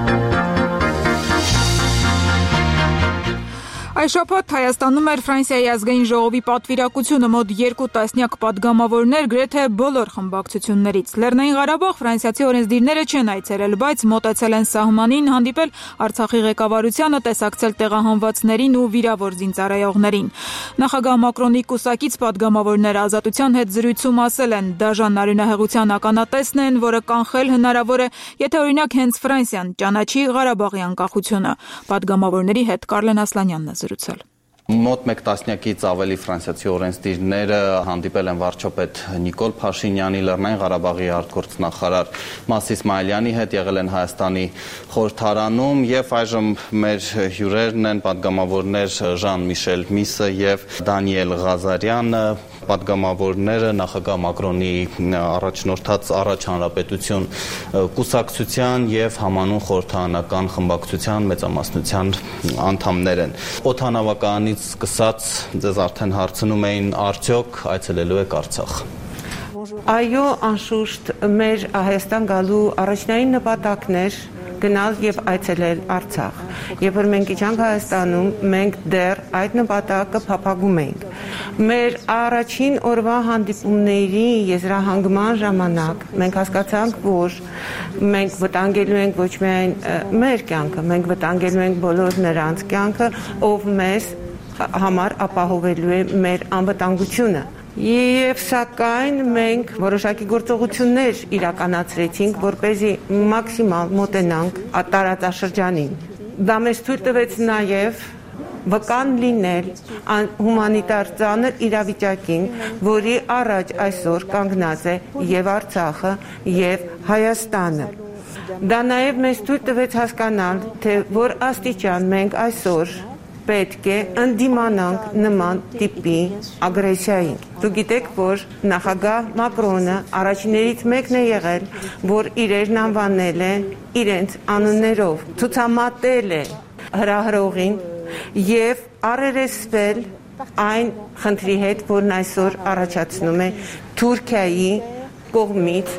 Այս շաբաթ Հայաստանում էր Ֆրանսիայի ազգային ժողովի պատվիրակությունը, մոտ 2 տասնյակ պատգամավորներ գրեթե բոլոր խմբակցություններից։ Լեռնային Ղարաբաղ ֆրանսիացի օրենսդիրները չեն այցելել, բայց մոտեցել են սահմանին, հանդիպել Արցախի ղեկավարությանը, տեսակցել տեղահանվածներին ու վիրավոր զինծառայողներին։ Նախագահ Մակրոնի կուսակից պատգամավորները Ազատության հետ զրույցում ասել են, դաժան արյունահեղության ականատեսն են, որը կանխել հնարավոր է, եթե օրինակ հենց Ֆրանսիան ճանաչի Ղարաբաղի անկախությունը։ Պատգամավորների հետ Կարլեն Ասլանյանն է զրուցել։ Մոտ 1 տասնյակից ավելի ֆրանսիացի օրենսդիրները հանդիպել են վարչապետ Նիկոլ Փաշինյանի, Լեռնային Ղարաբաղի արտգործնախարար Մաս Իսմայելյանի հետ, եղել են Հայաստանի խորհրդարանում եւ այժմ մեր հյուրերն են պատգամավորներ Ժան-Միշել Միսը եւ Դանիել Ղազարյանը, պատգամավորները նախագահ Մակրոնի առաջնորդած Առաջ հանրապետություն կուսակցության եւ համանուն խորհրդարանական խմբակցության մեծամասնության անդամներ են։ Օդանավականից սկսած ձեզ արդեն հարցնում էին արդյոք այցելելու եք Արցախ։ Այո, անշուշտ մեր Հայաստան գալու առաջնային նպատակն էր գնալ եւ այցելել Արցախ։ Երբ որ մենք իջանք Հայաստանում, մենք դեռ այդ նպատակը փափագում էինք։ Մեր առաջին օրվա հանդիպումների եզրահանգման ժամանակ մենք հասկացանք, որ մենք վտանգելու ենք ոչ միայն մեր կյանքը, մենք վտանգելու ենք բոլոր նրանց կյանքը, ով մեզ համար ապահովելու է մեր անվտանգությունը։ Եվ սակայն մենք որոշակի գործողություններ իրականացրեցինք, որպեսզի մաքսիմալ մոտենանք տարածաշրջանին։ Դա մեզ թույլ տվեց նաև վկան լինել հումանիտար ծանր իրավիճակին, որի առաջ այսօր կանգնած է եւ Արցախը, եւ Հայաստանը։ Դա նաև մեզ թույլ տվեց հասկանալ, թե որ աստիճան մենք այսօր պետք է ընդդիմանանք նման տիպի ագրեսիային։ Դուք գիտեք, որ նախագահ Մակրոնը առաջիններից մեկն է եղել, որ իրերն անվանել է իրենց անուններով, ցուցամատել է հրահրողին եւ առերեսվել այն խնդրի հետ, որն այսօր առաջացնում է Թուրքիայի կողմից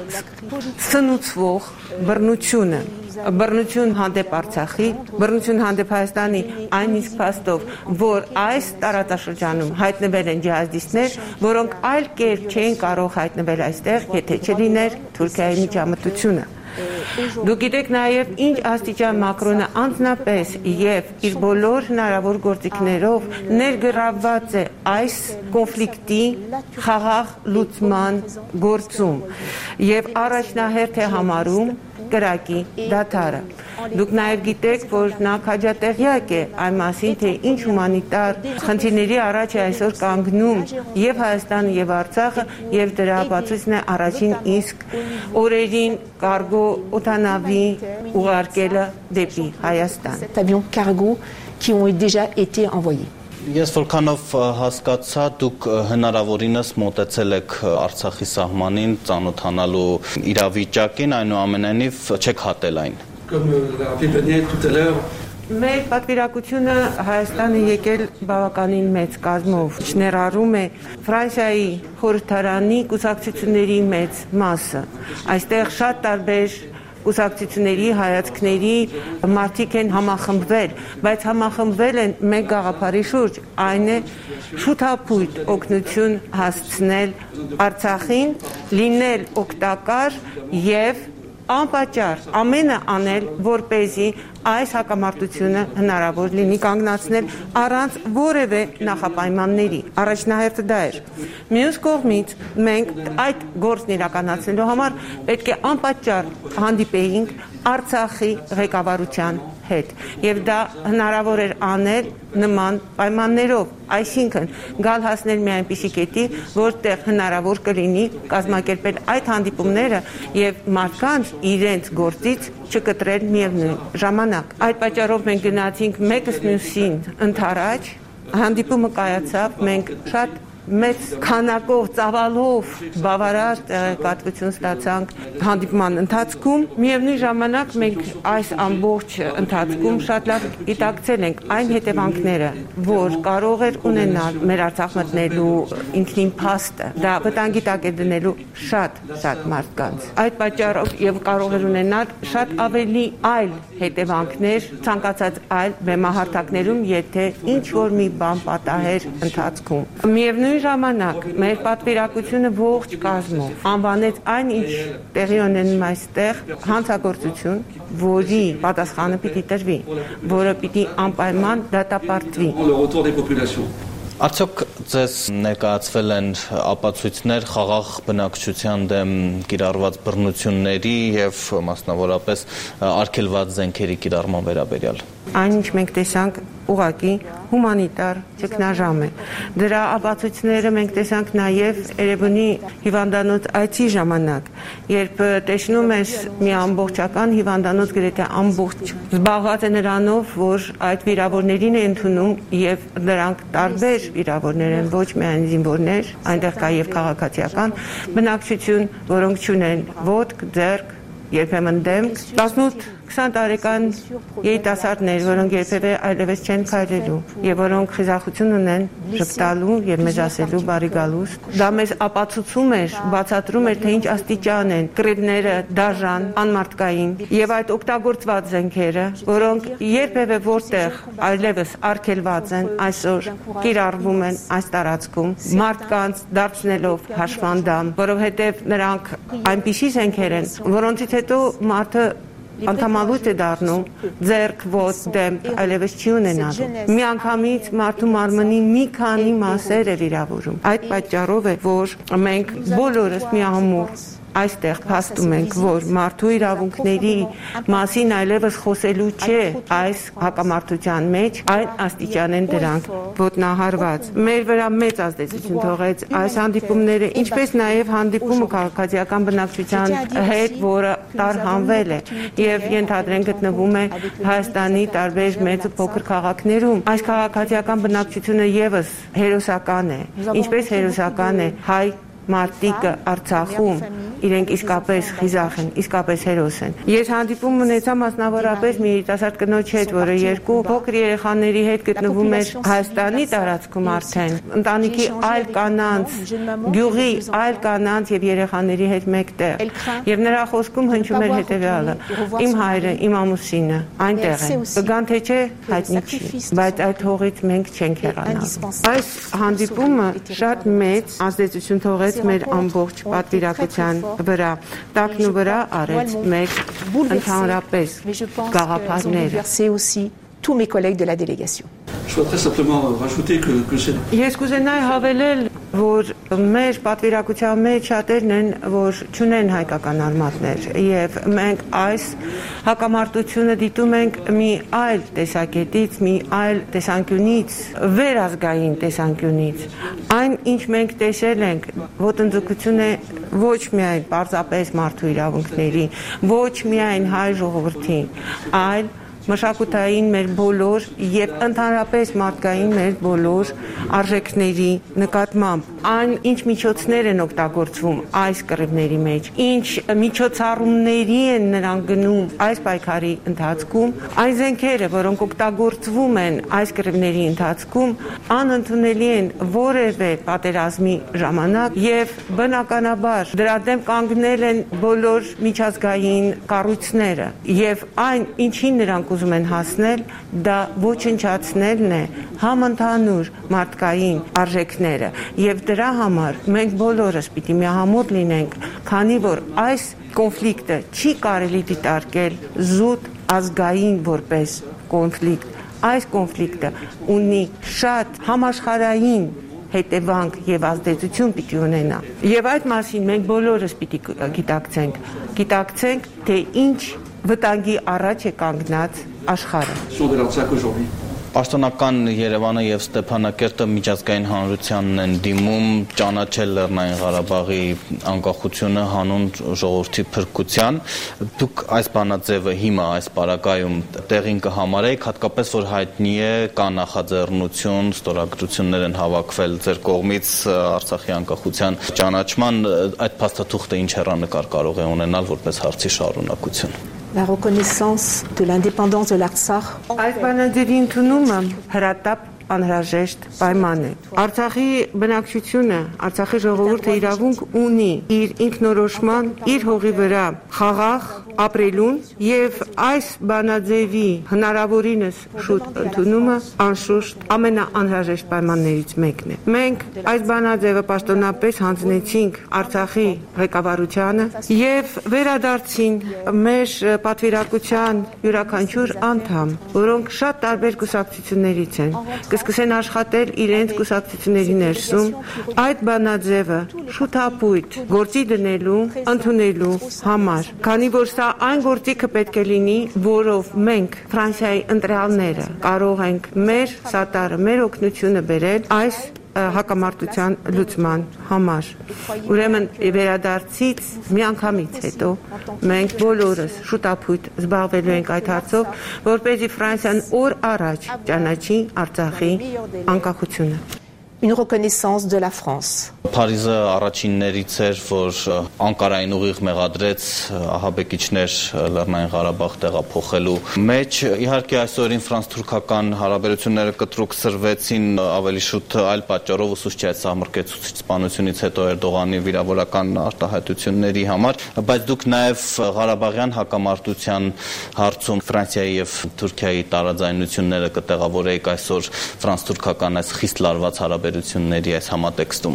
սնուցվող բռնությունը։ Բռնություն հանդեպ Արցախի, բռնություն հանդեպ Հայաստանի, այն իսկ փաստով, որ այս տարածաշրջանում հայտնվել են ջիհադիստներ, որոնք այլ կերպ չէին կարող հայտնվել այստեղ, եթե չլիներ Թուրքիայի միջամտությունը։ Դուք գիտեք նաև ինչ աստիճան Մակրոնը անձնապես եւ իր բոլոր հնարավոր գործիքներով ներգրավված է այս կոնֆլիկտի խաղաղ լուծման գործում եւ առաջնահերթ է համարում կրակի դադարը։ Դուք նաև գիտեք, որ նա քաջատեղյակ է այն մասին, թե ինչ հումանիտար խնդիրների առաջ է այսօր կանգնում եւ Հայաստանը եւ Արցախը, եւ դրա ապացույցն է առաջին իսկ օրերին կարգո օդանավի ուղարկելը դեպի Հայաստան։ Avions cargo qui ont déjà été envoyés. Ես որքանով հասկացա, դուք հնարավորինս մոտեցել եք Արցախի սահմանին, ծանոթանալու իրավիճակին, այնուամենայնիվ չեք հատել այն։ Մեր պատվիրակությունը Հայաստանը եկել բավականին մեծ կազմով, ներառում է Ֆրանսիայի խորհրդարանի կուսակցությունների մեծ մասը։ Այստեղ շատ տարբեր կուսակցությունների, հայացքների մարդիկ են համախմբվել, բայց համախմբվել են մեկ գաղափարի շուրջ, այն է շուտապույտ օգնություն հասցնել Արցախին, լինել օգտակար եւ անպատճառ ամենը անել, որպեսզի այս հակամարտությունը հնարավոր լինի կանգնացնել առանց որևէ նախապայմանների։ Առաջնահերթը դա էր։ Մյուս կողմից մենք այդ գործն իրականացնելու համար պետք է անպատճառ հանդիպեինք Արցախի ղեկավարության հետ եւ դա հնարավոր էր անել նման պայմաններով, այսինքն գալ հասնել մի այնպիսի կետի, որտեղ հնարավոր կլինի կազմակերպել այդ հանդիպումները եւ մարդկանց իրենց գործից չկտրել միևնույն ժամանակ։ Այդ պատճառով մենք գնացինք մեկս մյուսին ընդառաջ, հանդիպումը կայացավ, մենք շատ մեծ քանակով ծավալով բավարար տեղեկատվություն ստացանք հանդիպման ընթացքում։ Միևնույն ժամանակ մենք այս ամբողջ ընթացքում շատ լավ գիտակցել ենք այն հետևանքները, որ կարող էր ունենալ մեր Արցախ մտնելու ինքնին փաստը։ Դա վտանգի տակ է դնելու շատ մարդկանց։ Այդ պատճառով եւ կարող էր ունենալ շատ ավելի այլ հետևանքներ ցանկացած այլ բեմահարթակներում, եթե ինչ որ մի բան պատահեր ընթացքում։ Միևնույն ժամանակ մեր պատվիրակությունը ողջ կազմով անվանեց այն, ինչ տեղի ունենում այստեղ հանցագործություն, որի պատասխանը պիտի տրվի, որը պիտի անպայման դատապարտվի։ Արդյոք ձեզ ներկայացվել են ապացույցներ խաղաղ բնակչության դեմ կիրառված բռնությունների եւ մասնավորապես արգելված զենքերի կիրառման վերաբերյալ։ Այն ինչ մենք տեսանք ուղղակի հումանիտար ճգնաժամ է։ Դրա ապացույցները մենք տեսանք նաև Էրեբունի հիվանդանոց այցի ժամանակ, երբ տեսնում ես մի ամբողջական հիվանդանոց գրեթե ամբողջ զբաղված է նրանով, որ այդ վիրավորներին է ընդունում եւ նրանք տարբեր վիրավորներ են, ոչ միայն զինվորներ, այնտեղ կա եւ քաղաքացիական բնակչություն, որոնք չունեն ոտք, ձեռք, երբեմն դեմք, 18-20 տարեկան երիտասարդներ, որոնք երբևէ այլևս չեն քայլելու եւ որոնք խիզախություն ունեն շփտալու եւ մեզ ասելու բարի գալուստ։ Դա մեզ ապացուցում էր, բացատրում էր, թե ինչ աստիճան են կռիվները դաժան, անմարդկային եւ այդ օգտագործված զենքերը, որոնք երբևէ որտեղ այլևս արգելված են, այսօր կիրառվում են այս տարածքում, մարդկանց դարձնելով հաշվանդամ, որովհետեւ նրանք այնպիսի զենքեր են, որոնցից հետո մարդը անդամալույց է դառնում, ձեռք, ոտ, դեմք, այլևս չի ունենալու։ Միանգամից մարդու մարմնի մի քանի մասեր է վիրավորում։ Այդ պատճառով է, որ մենք բոլորս միահամուռ այստեղ փաստում ենք, որ մարդու իրավունքների մասին այլևս խոսելու չէ այս հակամարտության մեջ, այն աստիճան են դրանք ոտնահարված։ Մեր վրա մեծ ազդեցություն թողեց այս հանդիպումները, ինչպես նաև հանդիպումը քաղաքացիական բնակչության հետ, որը տարհանվել է եւ ենթադրեն գտնվում է Հայաստանի տարբեր մեծ ու փոքր քաղաքներում։ Այս քաղաքացիական բնակչությունը եւս հերոսական է, ինչպես հերոսական է հայ մարտիկը Արցախում, իրենք իսկապես խիզախ են, իսկապես հերոս են։ Ես հանդիպում ունեցա մասնավորապես մի երիտասարդ կնոջ հետ, որը երկու փոքր երեխաների հետ գտնվում էր Հայաստանի տարածքում արդեն, ընտանիքի այլ կանանց, գյուղի այլ կանանց եւ երեխաների հետ մեկտեղ։ Եվ նրա խոսքում հնչում էր հետեւյալը. իմ հայրը, իմ ամուսինը այնտեղ են։ Կգան թե չէ, հայտնի չի, բայց այդ հողից մենք չենք հեռանալու։ Այս հանդիպումը շատ մեծ ազդեցություն թողեց մեր ամբողջ պատվիրակության վրա, տակնու վրա արեց մեր ընդհանրապես գաղափարները։ Tous mes collègues de la délégation. Je voudrais simplement rajouter que c'est... Ես կուզենայի հավելել, որ մեր պատվիրակության մեջ շատերն են, որ չունեն հայկական արմատներ եւ մենք այս հակամարտությունը դիտում ենք մի այլ տեսակետից, մի այլ տեսանկյունից, վերազգային տեսանկյունից։ Այն, ինչ մենք տեսել ենք, ոտնձգություն է ոչ միայն պարզապես մարդու իրավունքների, ոչ միայն հայ ժողովրդի, այլ մշակութային մեր բոլոր եւ ընդհանրապես մարդկային մեր բոլոր արժեքների նկատմամբ այն ինչ միջոցներ են օգտագործվում այս կռիվների մեջ, ինչ միջոցառումների են նրանք գնում այս պայքարի ընթացքում, այն զենքերը, որոնք օգտագործվում են այս կռիվների ընթացքում, անընդունելի են որևէ պատերազմի ժամանակ եւ բնականաբար դրա դեմ կանգնել են բոլոր միջազգային կառույցները եւ այն ինչին նրանք ուզում են հասնել, դա ոչնչացնելն է համընդհանուր մարդկային արժեքները եւ դրա համար մենք բոլորս պիտի միահամուռ լինենք, քանի որ այս կոնֆլիկտը չի կարելի դիտարկել զուտ ազգային որպես կոնֆլիկտ։ Այս կոնֆլիկտը ունի շատ համաշխարհային հետևանք եւ ազդեցություն պիտի ունենա։ Եվ այդ մասին մենք բոլորս պիտի գիտակցենք, թե ինչ վտանգի առաջ է կանգնած աշխարհը։ Պաշտոնական Երևանը եւ Ստեփանակերտը միջազգային հանրությանն են դիմում ճանաչել Լեռնային Ղարաբաղի անկախությունը հանուն ժողովրդի փրկության։ Դուք այս բանաձևը հիմա այս պարագայում տեղին կհամարեիք, հատկապես որ հայտնի է կա նախաձեռնություն, ստորագրություններ են հավաքվել ձեր կողմից Արցախի անկախության ճանաչման, այդ փաստաթուղթը ինչ հեռանկար կարող է ունենալ որպես հարցի շարունակություն։ La reconnaissance de l'indépendance de l'Artsakh. Այս բանաձևի ընդունումը հրատապ անհրաժեշտ պայման է։ Արցախի բնակչությունը, Արցախի ժողովուրդը իրավունք ունի իր ինքնորոշման, իր հողի վրա խաղաղ ապրելուն եւ այս բանաձևի հնարավորինս շուտ ընդունումը անշուշտ ամենաանհրաժեշտ պայմաններից մեկն է։ Մենք այս բանաձևը պաշտոնապես հանձնեցինք Արցախի ղեկավարությանը եւ վերադարձին մեր պատվիրակության յուրաքանչյուր անդամ, որոնք շատ տարբեր կուսակցություններից են, կսկսեն աշխատել իրենց կուսակցությունների ներսում, այդ բանաձևը շուտապույտ գործի դնելու, ընդունելու համար, քանի որ Սա այն գործիքը պետք է լինի, որով մենք Ֆրանսիայի ընտրյալները կարող ենք մեր սատարը, մեր օգնությունը բերել այս հակամարտության լուծման համար։ Ուրեմն վերադարձից միանգամից հետո մենք բոլորս շուտապույտ զբաղվելու ենք այդ հարցով, որպեսզի Ֆրանսիան օր առաջ ճանաչի Արցախի անկախությունը։ Une reconnaissance de la France. Փարիզը առաջիններից էր, որ Անկարային ուղիղ մեղադրեց ահաբեկիչներ Լեռնային Ղարաբաղ տեղափոխելու մեջ։ Իհարկե այսօրին ֆրանս-թուրքական հարաբերությունները կտրուկ սրվեցին ավելի շուտ այլ պատճառով, ուսուցչի այդ սահմռկեցուցիչ սպանությունից հետո Էրդողանի վիրավորական արտահայտությունների համար, բայց դուք նաև Ղարաբաղյան հակամարտության հարցում Ֆրանսիայի եւ Թուրքիայի տարաձայնությունները կտեղավորեիք այսօր ֆրանս-թուրքական այս խիստ լարված հարաբերությունների այս համատեքստում։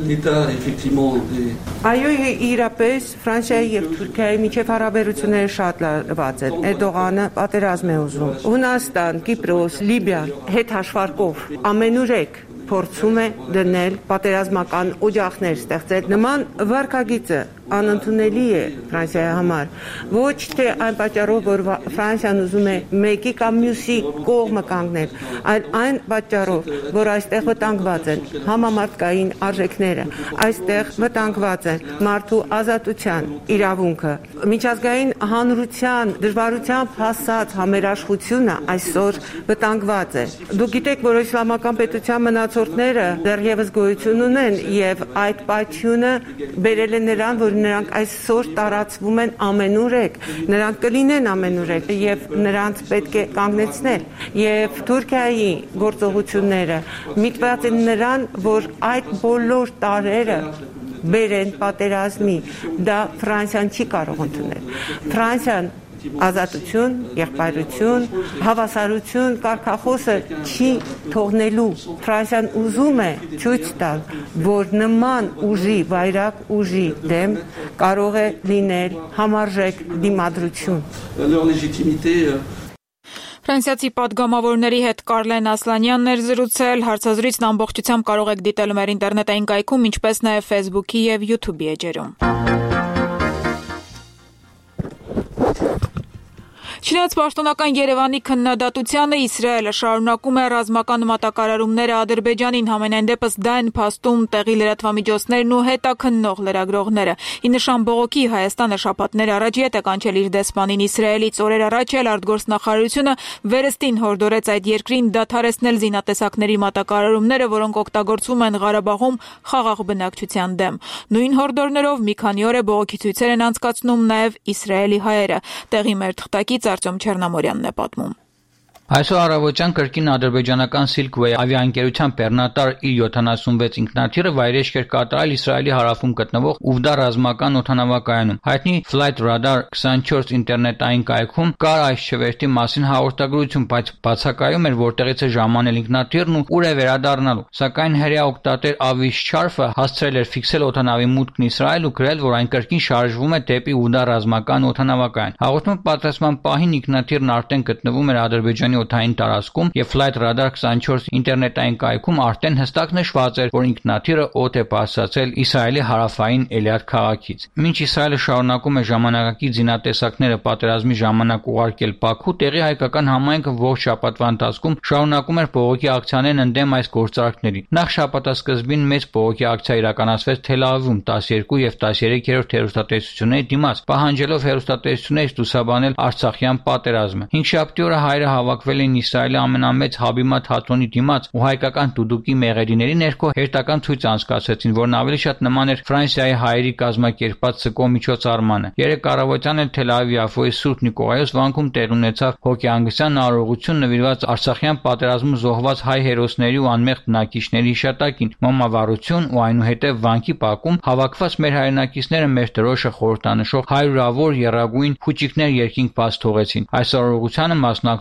Այո, իրապես Ֆրանսիայի եւ Թուրքիայի միջև հարաբերությունները շատ լարված են։ Էրդողանը պատերազմ է ուզում։ Հունաստան, Կիպրոս, Լիբիա հետ հաշվարկով ամենուրեք փորձում է դնել պատերազմական օջախներ ստեղծել։ Նման վարկագիծը անընդունելի է Ֆրանսիայի համար, ոչ թե այն պատճառով, որ Ֆրանսիան ուզում է մեկի կամ մյուսի կողմը կանգնել, այլ այն պատճառով, որ այստեղ վտանգված են համամարտկային արժեքները, այստեղ վտանգված է մարդու ազատության իրավունքը, միջազգային հանրության դժվարությամբ հասած համերաշխությունը այսօր վտանգված է։ Դուք գիտեք, որ իսլամական պետության մնացորդները դեռևս գոյություն ունեն եւ այդ պայթյունը բերել է նրան, որ նրանք այսօր տարածվում են ամենուրեք, նրանք կլինեն ամենուրեք եւ նրանց պետք է կանգնեցնել եւ Թուրքիայի գործողությունները միտված են նրան, որ այդ բոլոր տարերը բերեն պատերազմի, դա Ֆրանսիան չի կարող ընդունել։ Ֆրանսիան ազատություն, եղբայրություն, հավասարություն, կարգախոսը չի թողնելու։ Ֆրանսիան ուզում է ցույց տալ, որ նման ուժի, վայրագ ուժի դեմ կարող է լինել համարժեք դիմադրություն։ Ֆրանսիացի պատգամավորների հետ Կարլեն Ասլանյանն էր զրուցել, հարցազրույցն ամբողջությամբ կարող եք դիտել մեր ինտերնետային կայքում, ինչպես նաև Facebook-ի եւ YouTube-ի էջերում։ Չնայած պաշտոնական Երևանի քննադատությանը Իսրայելը շարունակում է ռազմական մատակարարումները Ադրբեջանին, համենայն դեպս դա են փաստում տեղի լրատվամիջոցներն ու հետաքննող լրագրողները։ Ի նշան բողոքի Հայաստանը շաբաթներ առաջ ետ է կանչել իր դեսպանին Իսրայելից, օրեր առաջ էլ արտգործնախարարությունը վերստին հորդորեց այդ երկրին դադարեցնել զինատեսակների մատակարարումները, որոնք օգտագործվում են Ղարաբաղում խաղաղ բնակչության դեմ։ Նույն հորդորներով մի քանի օր է բողոքի ցույցեր են անցկացնում նաև Իսրայելի հայերը։ Տեղի մեր թղթակից Արտյոմ Չեռնամորյանն է պատմում։ Այսօր առավոտյան կրկին ադրբեջանական Silkway ավիաընկերության բեռնատար Il-76 ինքնաթիռը վայրեջք էր կատարել Իսրայելի հարավում գտնվող Ուվդա ռազմական օդանավակայանում։ Հայտնի Flight Radar 24 ինտերնետային կայքում կար այս չվերթի մասին հաղորդագրություն, բայց բացակայում էր որտեղից է ժամանել ինքնաթիռն ու ուր է վերադառնալու։ Սակայն հրեա օգտատեր Avish Charf-ը հասցրել էր ֆիքսել օդանավի մուտքն Իսրայել ու գրել, որ այն կրկին շարժվում է դեպի Ուվդա ռազմական օդանավակայան։ Հաղորդման պատրաստման պահին ինքնաթիռն արդեն գտնվում էր Ադրբեջանի օդային տարածքում եւ Flight Radar 24 ինտերնետային կայքում արդեն հստակ նշված էր, որ ինքնաթիռը օդ է բարձրացել Իսրայելի հարավային Էլյատ քաղաքից։ Մինչ Իսրայելը շարունակում է ժամանակակից զինատեսակները պատերազմի ժամանակ ուղարկել Բաքու, տեղի հայկական համայնքը ողջ շաբաթվա ընթացքում շարունակում էր բողոքի ակցիաներն ընդդեմ այս գործարքների։ Նախ շաբաթասկզբին մեծ բողոքի ակցիա իրականացվեց Թել Ավիվում 12 եւ 13-րդ հեռուստատեսությունների դիմաց, պահանջելով հեռուստատեսություններից լուսաբանել Արցախյան պատերազմը։ 5-շաբթի օրը հայերը հավաքվել են Իսրայելի ամենամեծ Հաբիմա թատրոնի դիմաց ու հայկական դուդուկի մեղեդիների ներքո հերթական ցույց անցկացրեցին, որն ավելի շատ նման էր Ֆրանսիայի հայերի կազմակերպած սկո միջոցառմանը։ Երեկ առավոտյան էլ Թել Ավիվի Աֆոյի Սուրբ Նիկողայոս վանքում տեղ ունեցավ հոգեհանգստյան արարողություն նվիրված Արցախյան պատերազմում զոհված հայ հերոսների ու անմեղ բնակիչների հիշատակին, մոմավառություն ու այնուհետև վանքի բակում հավաքված մեր հայրենակիցները մեր դրոշը խորհրդանշող 100-ավոր եռագույն խուճիկներ երկինք բաց թողեցին։ Այս արարողությանը մասնակցում են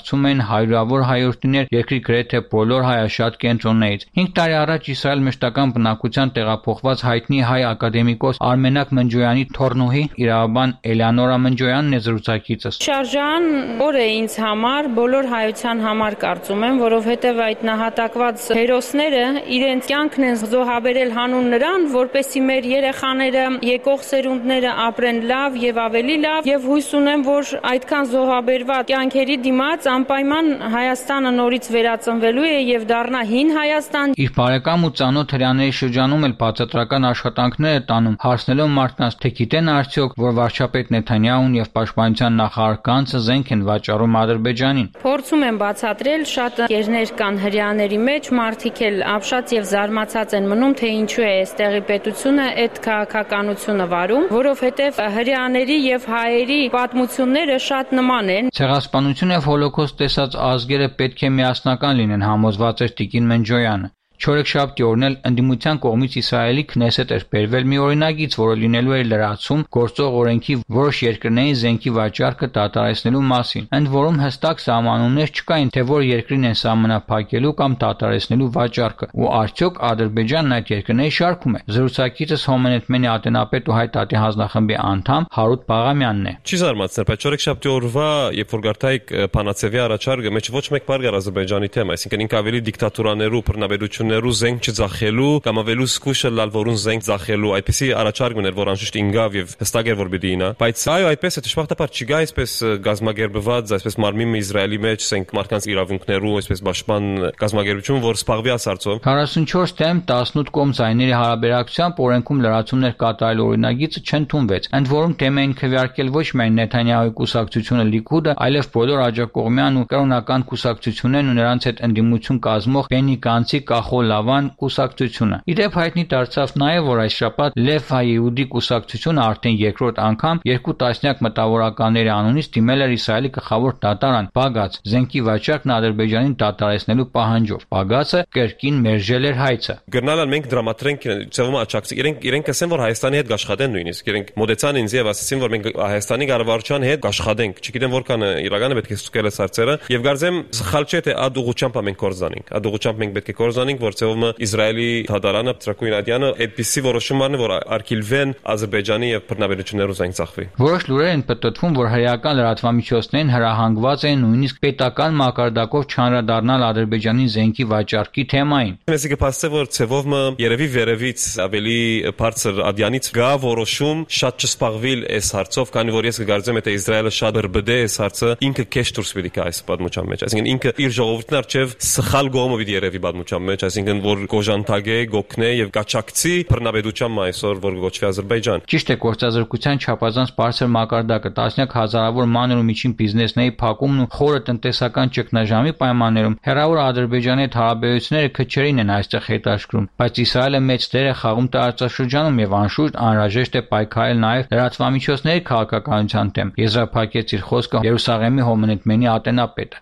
հարյուրավոր հայրենիներ երկրի գրեթե բոլոր հայաշատ կենտրոններից։ 5 տարի առաջ Իսրայել մշտական բնակության տեղափոխված հայտնի հայ ակադեմիկոս Արմենակ Մնջոյանի թոռնուհի իրավաբան Էլեոնորա Մնջոյանն է զրուցակիցս։ Շարժան օր է ինձ համար, բոլոր հայության համար կարծում եմ, որովհետև այդ նահատակված հերոսները իրենց կյանքն են զոհաբերել հանուն նրան, որպեսզի մեր երեխաները, եկող սերունդները ապրեն լավ եւ ավելի լավ, եւ հույս ունեմ, որ այդքան զոհաբերված կյանքերի դիմաց անպայման Հայաստանը նորից վերածնվելու է եւ դառնա հին Հայաստան։ Իր բարեկամ ու ծանոթ հրեաների շրջանում էլ բացատրական աշխատանքներ է տանում, հարցնելով մարդկանց, թե գիտեն արդյոք, որ վարչապետ Նեթանյահուն եւ պաշտպանության նախարար Գանցը զենք են վաճառում Ադրբեջանին։ Փորձում եմ բացատրել, շատ երկեր կան հրեաների մեջ, մարդիկ էլ ապշած եւ զարմացած են մնում, թե ինչու է այստեղի պետությունը այդ քաղաքականությունը վարում, որովհետեւ հրեաների եւ հայերի պատմությունները շատ նման են։ Ցեղասպանություն եւ հոլոկոստ տեսած ազգերը պետք է միասնական լինեն, համոզված էր Տիկին Մնջոյանը։ Չորեքշաբթի օրն էլ ընդդիմության կողմից Իսրայելի Քնեսեթ էր բերվել մի օրինագիծ, որը լինելու էր լրացում գործող օրենքի որոշ երկրների զենքի վաճառքը դադարեցնելու մասին, ընդ որում հստակ սահմանումներ չկային, թե որ երկրին են սահմանափակելու կամ դադարեցնելու վաճառքը, ու արդյոք Ադրբեջանն այդ երկրների շարքում է։ Զրուցակիցս Հոմենեթմենի ատենապետ ու Հայ Տատի հանձնախմբի անդամ Հարութ Բաղամյանն է։ Չի զարմացնել, բայց չորեքշաբթի օրվա, երբ որ գարտայք Փանացևի առաջարկը, մեջ ոչ մեկ բառ կար Ադրբեջանի թեմ, այսինքն ինքը ավելի դիկտատուրաներու բռնաբերություն զենք չձախելու կամ ավելի զգուշը լալ որուն զենք ձախելու այդպեսի առաջարկն էր, որ անշուշտ ինգավ եւ հստակ էր որ պիտի ինա, բայց այո այդպես է դժբախտաբար չգա այսպես գազագերբված այսպես մարմին Իսրայելի մեջ զենք մարդկանց իրավունքներու այսպես պաշտպան գազագերբություն, որ սպաղվի ասարցով 44 թեմ 18 կողմ զայների հարաբերակցությամբ օրենքում լրացումներ կատարել օրինագիծը չընդունվեց, ընդ որում թեմային քվեարկել ոչ միայն Նեթանյահուի կուսակցությունը Լիկուդը, այլև բոլոր աջակողմյան ու կրոնական կուսակցություններն ու նրանց հետ ընդդիմություն կազմող Բենի Գանցի Կախոլ կուսակցությունը։ Իդեպ հայտնի դարձավ նաև, որ այս շաբաթ Լև Հայեուդի կուսակցությունը արդեն երկրորդ անգամ 2 տասնյակ մտավորականների անունից դիմել էր Իսրայելի գլխավոր դատարան Բագաց զենքի վաճառքն Ադրբեջանին դադարեցնելու պահանջով։ Բագացը կրկին մերժել էր հայցը։ Գնալալ մենք դրամատրենք ծավալը աճակցի իրենք ասեն, որ Հայաստանի հետ աշխատեն նույնիսկ իրենք մոդեցան ինձ եւ ասացին, որ մենք Հայաստանի կառավարության հետ աշխատենք։ Չգիտեմ որքան իրականը պետք է ստուգել այս հարցերը եւ գարձեմ սխալ չէ թե ադուղությամբ մենք կորզանենք։ Ադուղությամբ մենք պետք է կորզանենք, որ ծավալը Իսրայելի դատարանը Տրակույն Ադյանը այդպիսի որոշումն է, որ արգելվեն Ադրբեջանի եւ բռնաբերություններով զենք ծախվի։ Որոշ լուրեր են պատտվում, որ հրեական լրատվամիջոցներին հրահանգված են նույնիսկ պետական մակարդակով չանդրադառնալ Ադրբեջանի զենքի վաճառքի թեմային։ Մեզ կփաստե, որ ծավալը երևի վերևից ավելի բարձր Ադյանից գա որոշում շատ չսպաղվել այս հարցով, քանի որ ես կգարձեմ, թե Իսրայելը շատ բրբդե այս հարցը ինքը քեշ դուրս պիտի կա այս պատմության մեջ։ Այսինքն ինքը իր ժողովրդին արչև սխալ գոմը պիտի երևի պատմության մեջ, այսինքն որ գոժանտագե, գոքնե եւ գաչակցի բռնաբերության այսօր որ գոչվի Ադրբեջան։ Ճիշտ է, գործազրկության չափազանց բարձր մակարդակը, տասնյակ հազարավոր մանր ու միջին բիզնեսների փակումն ու խորը տնտեսական ճգնաժամի պայմաններում հեռավոր Ադրբեջանի հետ հարաբերությունները քչերին են այստեղ հետաքրքրում, բայց Իսրայելը մեծ դեր է խաղում տարածաշրջանում եւ անշուշտ անհրաժեշտ է պայքարել նաեւ լրատվամիջոցների քաղաքականության դեմ։ Եզրափակեց իր խոսքը Երուսաղեմի Հոմենեթմենի ատենապետը։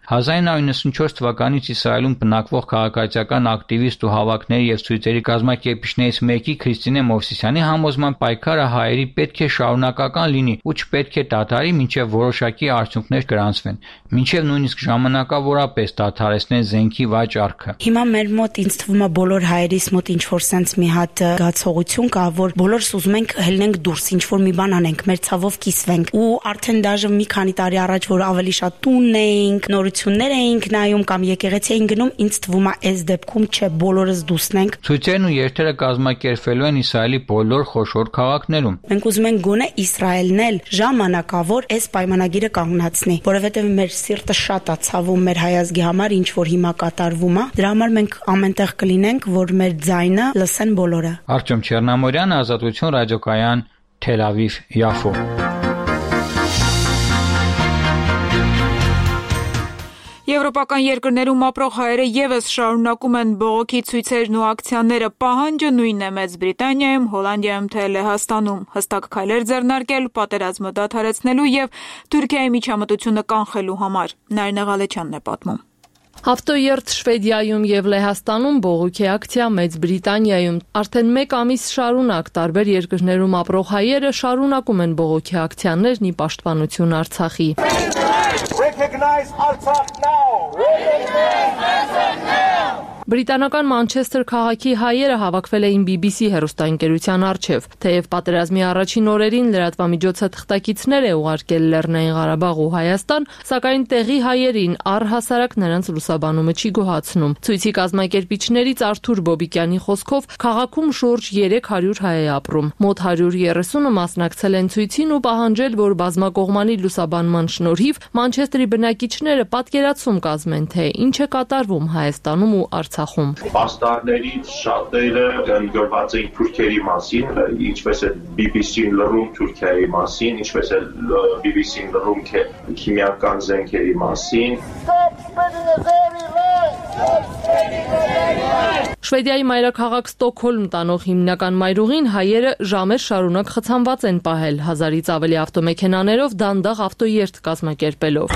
1994 թվականից Իսրայելում բնակվող քաղաքացիական ակտիվիստ ու հավաքների եւ ցույցերի կազմակերպիչներից մեկի Քրիստինե Մովսիսյանի համոզման պայքարը հայերի պետք է շարունակական լինի ու չպետք է դադարի, մինչեւ որոշակի արդյունքներ գրանցվեն, մինչեւ նույնիսկ ժամանակավորապես դադարեցնեն զենքի վաճառքը։ Հիմա մեր մոտ ինձ թվում է բոլոր հայերիս մոտ ինչ որ sense մի հատ զգացողություն կա, որ բոլորս ուզում ենք հելնենք դուրս, ինչ որ մի բան անենք, մեր ցավով կիսվենք։ Ու արդեն դաժե մի քանի տարի առաջ, որ ավելի շատ տուն էինք, նորություններ էինք նայում կամ եկեղեցի էինք գնում, ինձ թվում է այս դեպքում չէ, բոլորս դուսնենք։ Ցույցերն ու երթերը կազմակերպվելու են Իսրայելի բոլոր խոշոր քաղաքներում։ Մենք ուզում ենք գոնե Իսրայելն էլ ժամանակավոր այս պայմանագիրը կանգնացնի, որովհետև մեր սիրտը շատ է ցավում մեր հայ ազգի համար, ինչ որ հիմա կատարվում է։ Դրա համար մենք ամենտեղ կլինենք, որ մեր ձայնը լսեն բոլորը։ Արտյոմ Չեռնամորյան, Ազատություն ռադիոկայան, Թել Ավիվ, Յաֆո։ Եվրոպական երկրներում ապրող հայերը եւս շարունակում են բողոքի ցույցերն ու ակցիաները։ Պահանջը նույնն է Մեծ Բրիտանիայում, Հոլանդիայում թե Լեհաստանում։ Հստակ քայլեր ձեռնարկել պատերազմը դադարեցնելու եւ Թուրքիայի միջամտությունը կանխելու համար։ Նարինե Ղալեչյանն է պատմում։ Ավտոերթ Շվեդիայում եւ Լեհաստանում բողոքի ակցիա Մեծ Բրիտանիայում արդեն 1 ամիս շարունակ տարբեր երկրներում ապրող հայերը շարունակում են բողոքի ակցիաներն ի պաշտպանություն Արցախի։ Recognize Artsakh now. Recognize Artsakh now. Բրիտանական Մանչեսթեր քաղաքի հայերը հավաքվել էին BBC հեռուստաընկերության առջև, թեև պատերազմի առաջին օրերին լրատվամիջոցը թղթակիցներ է ուղարկել Լեռնային Ղարաբաղ ու Հայաստան, սակայն տեղի հայերին առհասարակ նրանց լուսաբանումը չի գոհացնում։ Ցույցի կազմակերպիչներից Արթուր Բոբիկյանի խոսքով քաղաքում շուրջ 300 հայ է ապրում։ Մոտ 130-ը մասնակցել են ցույցին ու պահանջել, որ բազմակողմանի լուսաբանման շնորհիվ Մանչեսթերի բնակիչները պատկերացում կազմեն, թե ինչ է կատարվում Հայաստանում ու Արցախում։ Պաստառներից շատերը գրված էին թուրքերի մասին, ինչպես է BBC-ն լռում Թուրքիայի մասին, ինչպես է BBC-ն լռում քիմիական զենքերի մասին։ Շվեդիայի մայրաքաղաք Ստոկհոլմ տանող հիմնական մայրուղին հայերը ժամեր շարունակ խցանված են պահել, 1000-ից ավելի ավտոմեքենաներով դանդաղ ավտոերթ կազմակերպելով։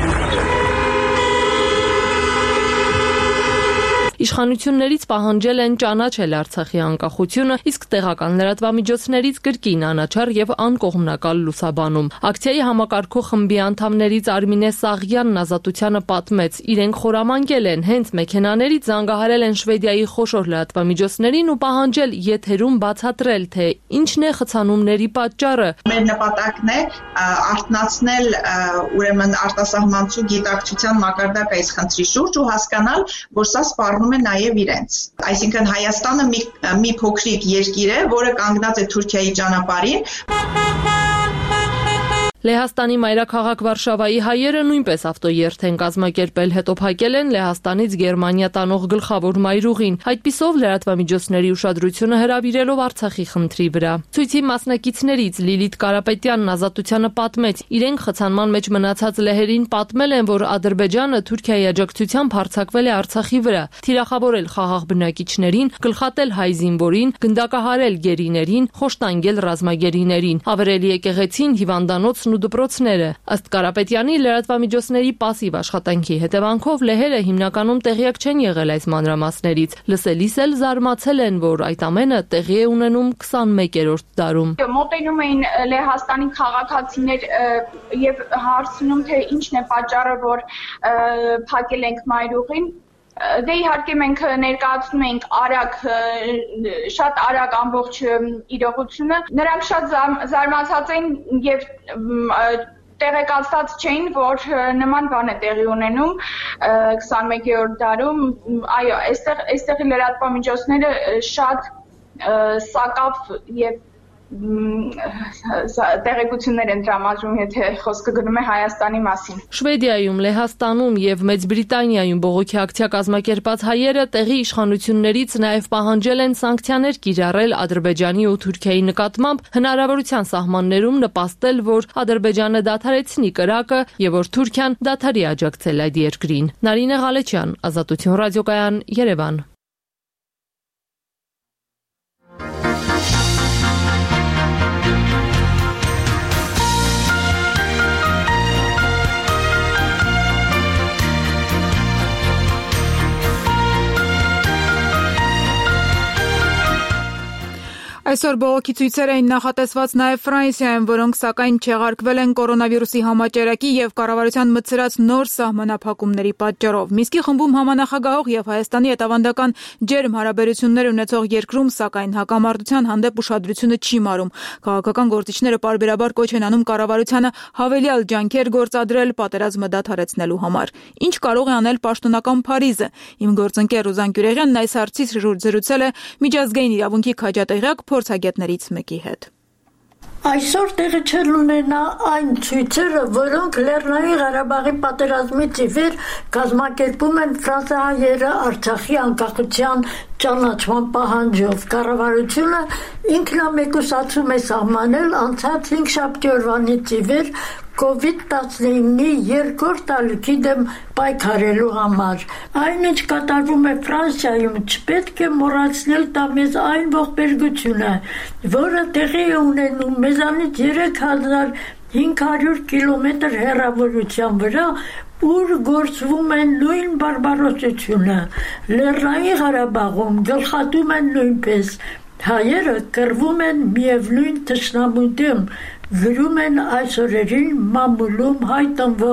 Իշխանություններից պահանջել են ճանաչել Արցախի անկախությունը, իսկ տեղական լրատվամիջոցներից կրկին անաչառ եւ անկողմնակալ լուսաբանում։ Ակցիայի համակարգող խմբի անդամներից Արմինե Սաղյանն Ազատությանը պատմեց, իրենք խորամանկել են, հենց մեքենաներից զանգահարել են Շվեդիայի խոշոր լրատվամիջոցներին ու պահանջել եթերում բացատրել, թե ինչն է խցանումների պատճառը։ Մեր նպատակն է արթնացնել ուրեմն արտասահմանցու գիտակցության մակարդակը այս խնդրի շուրջ ու հասկանալ, որ սա սպառնում է նաև իրենց։ Այսինքն Հայաստանը մի փոքրիկ երկիր է, որը կանգնած է Թուրքիայի ճանապարհին։ Լեհաստանի մայրաքաղաք Վարշավայի հայերը նույնպես ավտոերթ են կազմակերպել, հետո փակել են Լեհաստանից Գերմանիա տանող գլխավոր մայրուղին, այդպիսով լրատվամիջոցների ուշադրությունը հրավիրելով Արցախի խնդրի վրա։ Ցույցի մասնակիցներից Լիլիթ Կարապետյանն Ազատությանը պատմեց, իրենք խցանման մեջ մնացած լեհերին պատմել են, որ Ադրբեջանը Թուրքիայի աջակցությամբ հարձակվել է Արցախի վրա, թիրախավորել խաղաղ բնակիչներին, գլխատել հայ զինվորին, գնդակահարել գերիներին, խոշտանգել ռազմագերիներին, ավերել եկեղեցին, հիվանդանոցն ու դպրոցները։ Ըստ Կարապետյանի, լրատվամիջոցների պասիվ աշխատանքի հետևանքով լեհերը հիմնականում տեղյակ չեն եղել այս մանրամասներից։ Լսելիս էլ զարմացել են, որ այդ ամենը տեղի է ունենում 21-րդ դարում։ Մոտենում էին Լեհաստանի քաղաքացիներ եւ հարցնում, թե ինչն է պատճառը, որ փակել ենք մայրուղին։ Դե իհարկե մենք ներկայացնում ենք շատ արագ ամբողջ իրողությունը։ Նրանք շատ զարմացած էին եւ տեղեկացված չէին, որ նման բան է տեղի ունենում 21-րդ դարում։ Այո, այստեղի լրատվամիջոցները շատ սակավ եւ տեղեկություններ են տրամադրում, եթե խոսքը գնում է Հայաստանի մասին։ Շվեդիայում, Լեհաստանում եւ Մեծ Բրիտանիայում բողոքի ակցիա կազմակերպած հայերը տեղի իշխանություններից նաեւ պահանջել են սանկցիաներ կիրառել Ադրբեջանի ու Թուրքիայի նկատմամբ, հնարավորության սահմաններում նպաստել, որ Ադրբեջանը դադարեցնի կրակը եւ որ Թուրքիան դադարի աջակցել այդ երկրին։ Նարինե Ղալեչյան, Ազատություն ռադիոկայան, Երևան։ Այսօր բողոքի ցույցեր էին նախատեսված նաև Ֆրանսիայում, որոնք սակայն չեղարկվել են կորոնավիրուսի համաճարակի եւ կառավարության մտցրած նոր սահմանափակումների պատճառով։ Մինսկի խմբում համանախագահող եւ Հայաստանի հետ ավանդական ջերմ հարաբերություններ ունեցող երկրում, սակայն հակամարտության հանդեպ ուշադրությունը չի մարում։ Քաղաքական գործիչները պարբերաբար կոչ են անում կառավարությանը հավելյալ ջանքեր գործադրել պատերազմը դադարեցնելու համար։ Ինչ կարող է անել պաշտոնական Փարիզը։ Իմ գործընկեր Ռուզան Գյուրեղյանն այս հարցից զրուցել է միջազգային իրավունքի քաջատեղյակ փորձագետներից մեկի հետ։ Այսօր տեղի չեն ունենա այն ցույցերը, որոնք Լեռնային Ղարաբաղի պատերազմից ի վեր կազմակերպում են ֆրանսահայերը Արցախի անկախության ճանաչման պահանջով։ Կառավարությունը ինքնամեկուսացում է սահմանել անցած 5 շաբթի օրվանից ի վեր COVID-19-ի երկրորդ ալիքի դեմ պայքարելու համար։ Այն, ինչ կատարվում է Ֆրանսիայում, չպետք է մոռացնել տա մեզ այն ողբերգությունը, որը տեղի է ունենում մեզանից 3500 կիլոմետր հեռավորության վրա, ուր գործվում է նույն բարբարոսությունը։ Լեռնային Ղարաբաղում գլխատում են նույնպես։ Հայերը կռվում են միևնույն թշնամու դեմ, գրում են այս օրերին մամուլում հայտնվող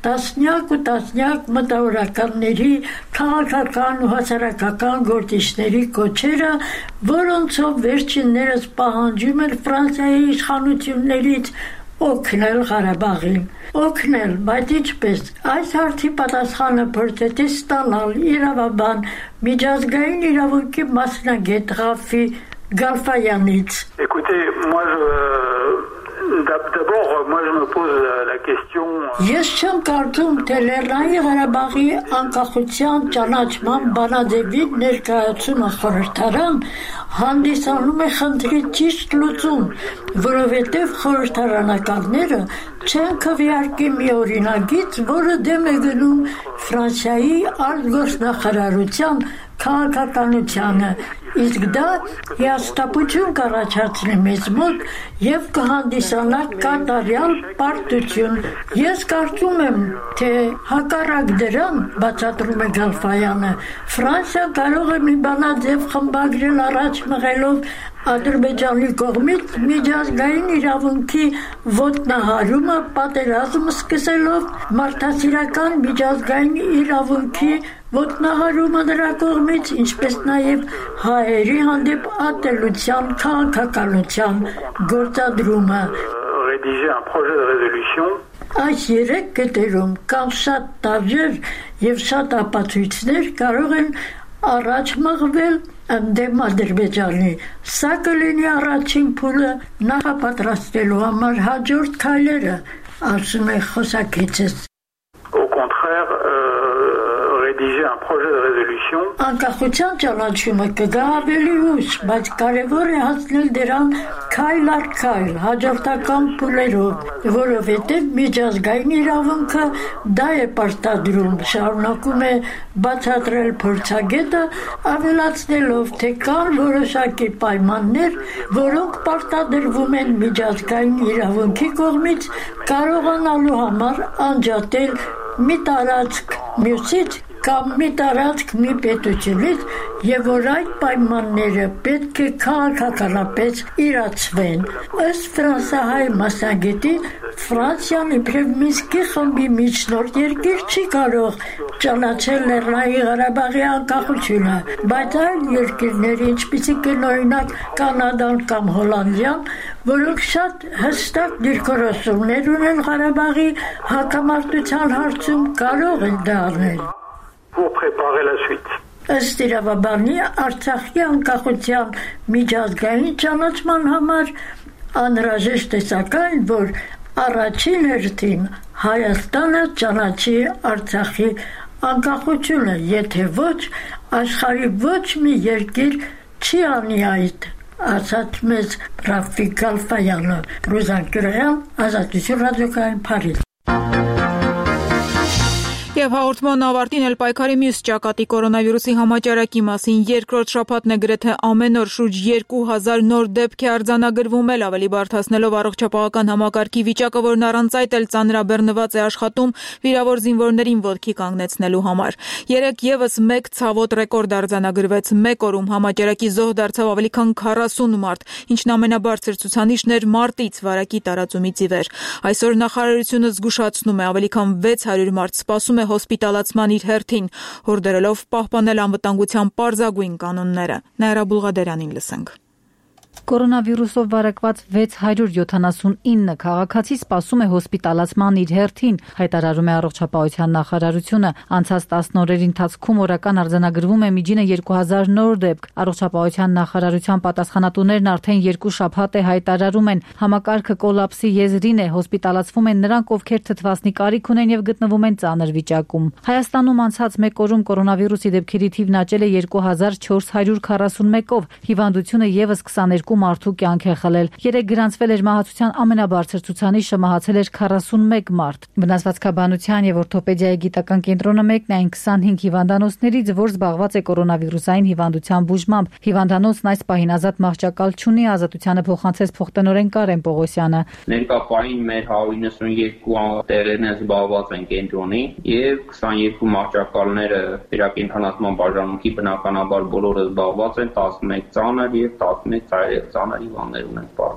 տասնյակ ու տասնյակ մտավորականների, քաղաքական ու հասարակական գործիչների կոչերը, որոնցով վերջիններս պահանջում են Ֆրանսիայի իշխանություններից օգնել Ղարաբաղին։ Օգնել, բայց ինչպես։ Այս հարցի պատասխանը փորձեցի ստանալ իրավաբան, միջազգային իրավունքի մասնագետ Ղաֆի Գալֆայանից։ Écoutez, d'abord, moi je me pose la question. Ես չեմ կարծում, թե Լեռնային Ղարաբաղի անկախության ճանաչման բանաձևի ներկայացումը խորհրդարան հանդիսանում է խնդրի ճիշտ լուծում, որովհետև խորհրդարանականները չեն քվեարկի մի օրինագիծ, որը դեմ է գնում Ֆրանսիայի արտգործնախարարության քաղաքականությանը, իսկ դա հիասթափություն կառաջացնի մեզ մոտ եւ կհանդիսանա կատարյալ պարտություն։ Ես կարծում եմ, թե հակառակ դրան, բացատրում է Գալֆայանը, Ֆրանսիան կարող է մի բանաձև խմբագրել առաջ մղելով Ադրբեջանի կողմից միջազգային իրավունքի ոտնահարումը, պատերազմ սկսելով մարդասիրական միջազգային իրավունքի ոտնահարումը նրա կողմից, ինչպես նաև հայերի հանդեպ ատելության քաղաքականության գործադրումը։ Այս երեք կետերում կամ շատ տարժեր եւ շատ ապացույցներ կարող են առաջ մղվել ընդդեմ Ադրբեջանի։ Սա կլինի առաջին փուլը նախապատրաստելու համար հաջորդ քայլերը, ասում է խոսակիցս։ Au contraire, rédiger un projet de résolution. Անկախության ճանաչումը կգա ավելի ուշ, բայց կարևոր է հասնել դրան քայլ առ քայլ, հաջորդական փուլերով, որովհետև միջազգային իրավունքը դա է պարտադրում, շարունակում է բացատրել փորձագետը, ավելացնելով, թե կան որոշակի պայմաններ, որոնք պարտադրվում են միջազգային իրավունքի կողմից կարողանալու համար անջատել մի տարածք մյուսից կամ մի տարածք մի պետությունից եւ որ այդ պայմանները պետք է քաղաքականապես իրացվեն։ Ըստ ֆրանսահայ մասնագետի, Ֆրանսիան իբրև Մինսկի խմբի միջնորդ երկիր չի կարող ճանաչել Լեռնային Ղարաբաղի անկախությունը, բայց այլ երկիրներ, ինչպիսիք են օրինակ Կանադան կամ Հոլանդիան, որոնք շատ հստակ դիրքորոշումներ ունեն Ղարաբաղի հակամարտության հարցում, կարող են դա անել։ Pour préparer la suite. Ըստ իրավաբանի Արցախի անկախության միջազգային ճանաչման համար անհրաժեշտ է սակայն, որ առաջին հերթին Հայաստանը ճանաչի Արցախի անկախությունը, եթե ոչ, աշխարհի ոչ մի երկիր չի անի այդ, ասաց մեզ Ռաֆիկ Գալֆայանը, Ռուզան Կյուրոյան, Ազատություն ռադիոկայան, Փարիզ։ Եվ հաղորդման ավարտին էլ պայքարի մյուս ճակատի կորոնավիրուսի համաճարակի մասին երկրորդ շաբաթն է գրեթե ամեն օր շուրջ 2000 նոր դեպք է արձանագրվում, ավելի բարդացնելով առողջապահական համակարգի վիճակը, որն առանց այդ էլ ծանրաբեռնված է աշխատում վիրավոր զինվորներին ոտքի կանգնեցնելու համար։ Երեկ եւս մեկ ցավոտ ռեկորդ արձանագրվեց, մեկ օրում համաճարակի զոհ դարձավ ավելի քան 40 մարդ, ինչն ամենաբարձր ցուցանիշն էր մարտից վարակի տարածումից ի վեր։ Այսօր նախարարությունը զգուշացնում է, ավելի քան 600 մարդ սպասում է հոսպիտալացման իր հերթին, հորդորելով պահպանել անվտանգության պարզագույն կանոնները։ Նաիրա Բուլղադարյանին լսենք։ Կորոնավիրուսով վարակված 679 քաղաքացի սպասում է հոսպիտալացման իր հերթին, հայտարարում է առողջապահության նախարարությունը։ Անցած 10 օրերի ընթացքում օրական արձանագրվում է միջինը 2000 նոր դեպք։ Առողջապահության նախարարության պատասխանատուներն արդեն 2 շաբաթ է հայտարարում են, համակարգը կոլապսի եզրին է, հոսպիտալացվում են նրանք, ովքեր թթվասնի կարիք ունեն եւ գտնվում են ծանր վիճակում։ Հայաստանում անցած մեկ օրում կորոնավիրուսի դեպքերի թիվն աճել է 2441-ով, հիվանդությունը եւս 22 մարդու կյանք է խլել։ Երեկ գրանցվել էր մահացության ամենաբարձր ցուցանիշը, մահացել էր 41 մարդ։ Վնասվածքաբանության եւ օրթոպեդիայի գիտական կենտրոնը մեկն է այն 25 հիվանդանոցներից, որ զբաղված է կորոնավիրուսային հիվանդության բուժմամբ։ Հիվանդանոցն այս պահին ազատ մահճակալ չունի, ազատությանը փոխանցեց փոխտնօրեն Կարեն Պողոսյանը։ Ներկա պահին մեր 192 տեղերն են զբաղված են կենտրոնի եւ 22 մահճակալները վերակենդանացման բաժանմունքի բնականաբար բոլորը զբաղված են, 11 ծանր եւ 11 ծանր հիվանդներ ունեն պարկած։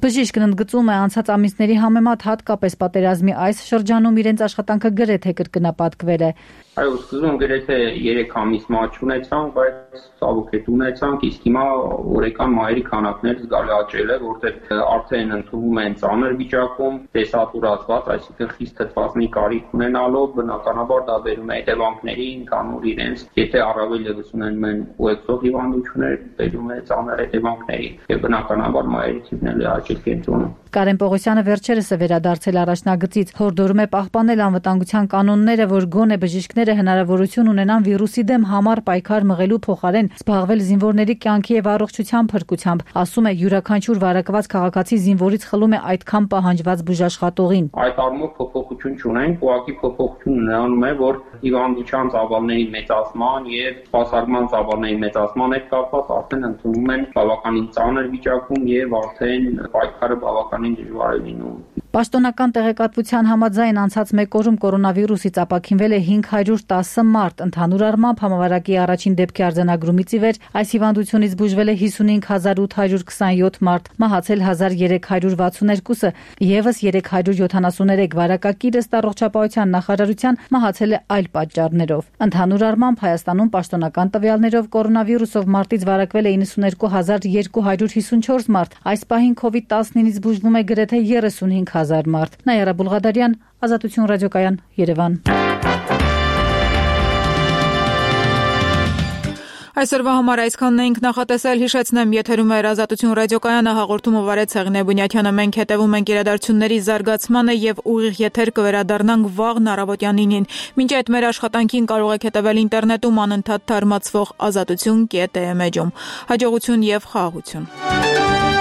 Բժիշկն ընդգծում է անցած ամիսների համեմատ հատկապես պատերազմի այս շրջանում իրենց աշխատանքը գրեթե կրկնապատկվել է։ Այո, սկզբում գրեթե 3 ամիս մաչ ունեցանք, բայց ցավոք հետ ունեցանք, իսկ հիմա օրական մայրի քանակները զգալի աճել է, որտեղ արդեն ընդունվում են ծանր վիճակում, դեսատուրացված, այսինքն խիստ թթվածնի կարիք ունենալով, բնականաբար դա բերում է հետևանքների ընդհանուր իրենց, եթե առավել ևս ունենում են ուղեկցող հիվանդություններ, բերում է ծանր հետևանքների, եւ բնականաբար մայրի թիվն էլ աճել կենտրոնում։ Կարեն Պողոսյանը վերջերս է վերադարձել առաջնագծից, հորդորում է պահպանել անվտանգության կանոնները, որ գոնե բժիշկները հնարավորություն ունենան վիրուսի դեմ համառ պայքար մղելու փոխարեն զբաղվել զինվորների կյանքի եւ առողջության փրկությամբ, ասում է յուրաքանչյուր վարակված քաղաքացի զինվորից խլում է այդքան պահանջված բուժաշխատողին։ Այդ առումով փոփոխություն չունենք, ուղղակի փոփոխությունը նրանում է, որ հիվանդության ծավալների մեծացման եւ սպասարկման ծավալների մեծացման հետ կապված արդեն ընդունում են բավականին ծանր վիճակում եւ արդեն պայքարը բավականին դժվար է լինում։ Պաշտոնական տեղեկատվության համաձայն անցած 1 օրում կորոնավիրուսից ապաքինվել է 510 մարդ, ընդհանուր առմամբ համավարակի առաջին դեպքի արձանագրումից ի վեր այս հիվանդությունից բուժվել է 55827 մարդ, մահացել 1362-ը, եւս 373 վարակակիր ըստ առողջապահության նախարարության մահացել է այլ պատճառներով։ Ընդհանուր առմամբ Հայաստանում պաշտոնական տվյալներով կորոնավիրուսով մարտից վարակվել է 92254 մարդ, այս պահին COVID-19-ից բուժվում է գրեթե 35,000 մարդ։ Նայարա Բուլղադարյան, Ազատություն ռադիոկայան, Երևան։ Այսօրվա համար այսքանն էինք նախատեսել, հիշեցնեմ, եթերում է Ազատություն ռադիոկայանը, հաղորդումը վարեց Հեղինե Բունյաթյանը, մենք հետևում ենք իրադարձությունների զարգացմանը եւ ուղիղ եթեր կվերադառնանք վաղն առավոտյան 9-ին։ Մինչ այդ մեր աշխատանքին կարող եք հետևել ինտերնետում անընդհատ թարմացվող azatutun.am էջում։ Հաջողություն եւ խաղաղություն։